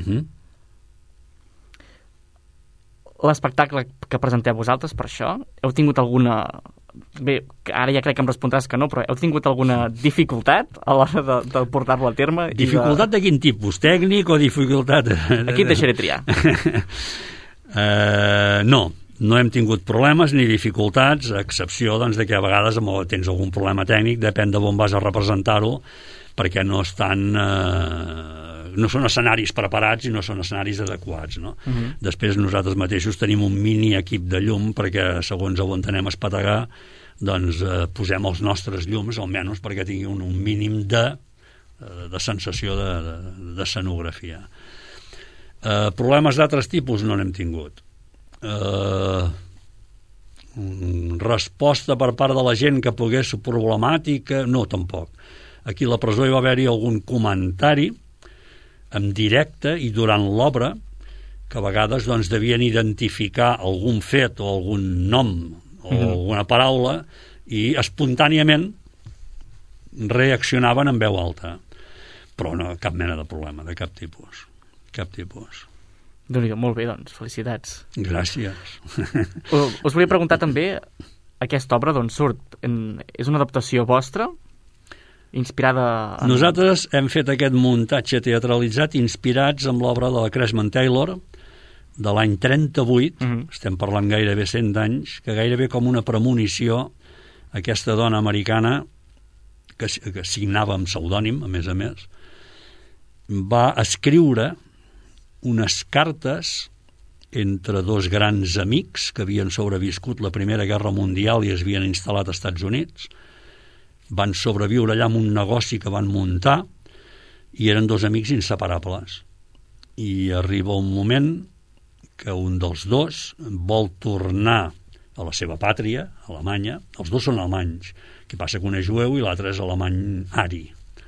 L'espectacle que presenteu vosaltres per això, heu tingut alguna... Bé, ara ja crec que em respondràs que no, però heu tingut alguna dificultat a l'hora de portar-lo a terme? Dificultat de quin tipus? Tècnic o dificultat? Aquí et deixaré triar. No hem tingut problemes ni dificultats, a excepció de que a vegades tens algun problema tècnic, depèn de on vas a representar-ho, perquè no són escenaris preparats i no són escenaris adequats, no? Després nosaltres mateixos tenim un mini equip de llum, perquè segons on anem a espetegar, doncs posem els nostres llums, almenys perquè tingui un mínim de sensació d'escenografia. Problemes d'altres tipus no n'hem tingut. Resposta per part de la gent que pogués ser problemàtica, no, tampoc. Aquí a la presó hi va haver-hi algun comentari en directe i durant l'obra que a vegades doncs, devien identificar algun fet o algun nom o alguna paraula i espontàniament reaccionaven en veu alta. Però no, cap mena de problema, de cap tipus. Cap tipus. Déu-n'hi-do, molt bé, doncs, felicitats. Gràcies. Us volia preguntar també, aquesta obra d'on surt? És una adaptació vostra? Inspirada en... Nosaltres hem fet aquest muntatge teatralitzat inspirats en l'obra de la Cresman Taylor de l'any 38, estem parlant gairebé 100 anys, que gairebé com una premonició aquesta dona americana que signava amb pseudònim, a més, va escriure unes cartes entre dos grans amics que havien sobreviscut la Primera Guerra Mundial i es havien instal·lat als Estats Units. Van sobreviure allà amb un negoci que van muntar i eren dos amics inseparables. I arriba un moment que un dels dos vol tornar a la seva pàtria, Alemanya. Els dos són alemanys. El que passa que un és jueu i l'altre és alemany ari.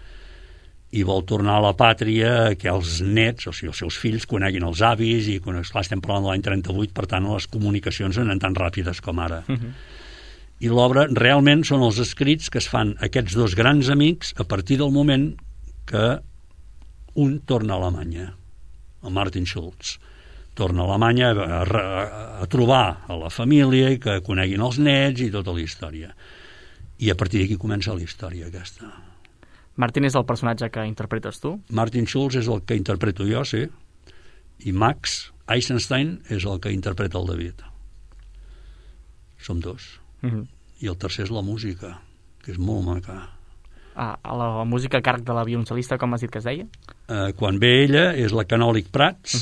I vol tornar a la pàtria que els nets, o sigui, els seus fills, coneguin els avis, i clar, estem parlant de l'any 38, per tant, les comunicacions no eren tan ràpides com ara. I l'obra realment són els escrits que es fan aquests dos grans amics a partir del moment que un torna a Alemanya, el Martin Schulz. Torna a Alemanya a trobar a la família i que coneguin els nets i tota la història. I a partir d'aquí comença la història aquesta. Martin és el personatge que interpretes tu? Martin Schulz és el que interpreto jo, sí. I Max Eisenstein és el que interpreta el David. Som dos. I el tercer és la música, que és molt maca. La música a càrrec de la violoncel·lista, com has dit que es deia? Quan ve ella és la Canòlic Prats,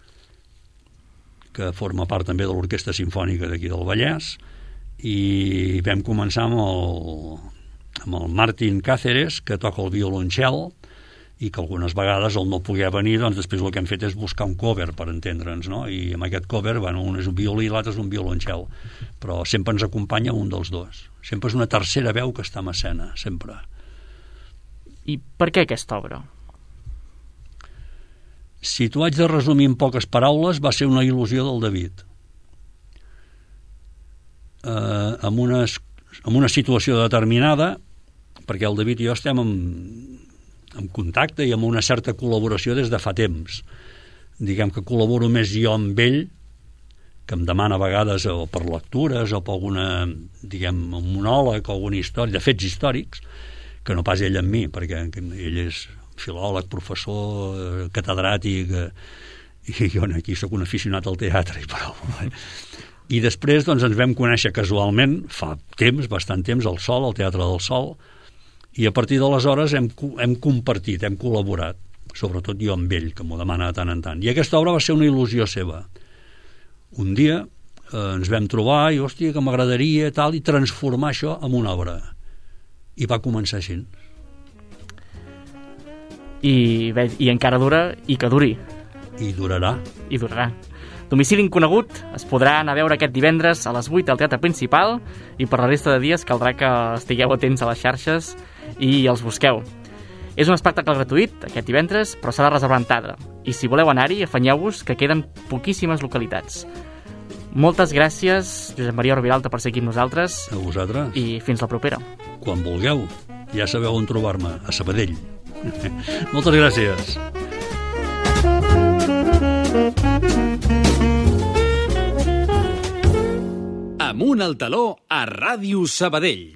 que forma part també de l'Orquestra Simfònica d'aquí del Vallès, i vam començar amb el Martin Cáceres, que toca el violoncel, i que algunes vegades el no poguer venir, doncs després el que hem fet és buscar un cover per entendre'ns, no? I amb aquest cover, bueno, un és un violí i l'altre és un violoncel, però sempre ens acompanya un dels dos. Sempre és una tercera veu que està en escena, sempre. I per què aquesta obra? Si t'ho haig de resumir en poques paraules, va ser una il·lusió del David. Amb una situació determinada, perquè el David i jo estem en contacte i amb una certa col·laboració des de fa temps. Diguem que col·laboro més jo amb ell, que em demana a vegades o per lectures o per alguna, diguem, un monòleg o alguna història, de fets històrics, que no pas ell amb mi, perquè ell és filòleg, professor, catedràtic, i jo aquí sóc un aficionat al teatre i prou. I després doncs, ens vam conèixer casualment, fa temps, bastant temps, al Sol, al Teatre del Sol, i a partir d'aleshores hem compartit, hem col·laborat, sobretot jo amb ell, que m'ho demana de tant en tant. I aquesta obra va ser una il·lusió seva. Un dia ens vam trobar i, hòstia, que m'agradaria tal, i transformar això en una obra. I va començar així. I encara dura i que duri. I durarà. I durarà. Domicili inconegut es podrà anar a veure aquest divendres a les 8 al Teatre Principal i per la resta de dies caldrà que estigueu atents a les xarxes i els busqueu. És un espectacle gratuït aquest divendres, però s'ha de reservar entrada. I si voleu anar-hi, afanyeu-vos que queden poquíssimes localitats. Moltes gràcies, Josep Maria Orviralta, per ser aquí amb nosaltres. A vosaltres. I fins la propera. Quan vulgueu. Ja sabeu on trobar-me, a Sabadell. Moltes gràcies. Amunt al taló a Ràdio Sabadell.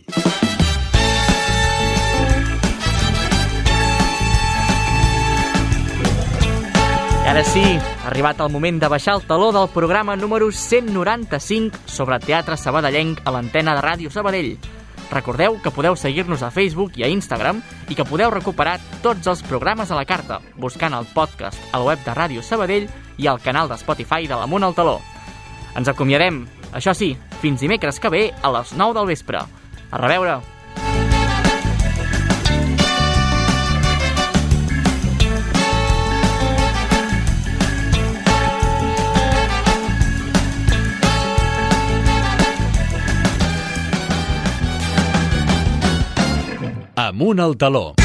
I ara sí, ha arribat el moment de baixar el taló del programa número 195 sobre teatre sabadellenc a l'antena de Ràdio Sabadell. Recordeu que podeu seguir-nos a Facebook i a Instagram i que podeu recuperar tots els programes a la carta buscant el podcast al web de Ràdio Sabadell i al canal de Spotify de l'Amunt al Taló. Ens acomiadem, això sí, fins dimecres que ve a les 9 del vespre. A reveure! Amunt al taló.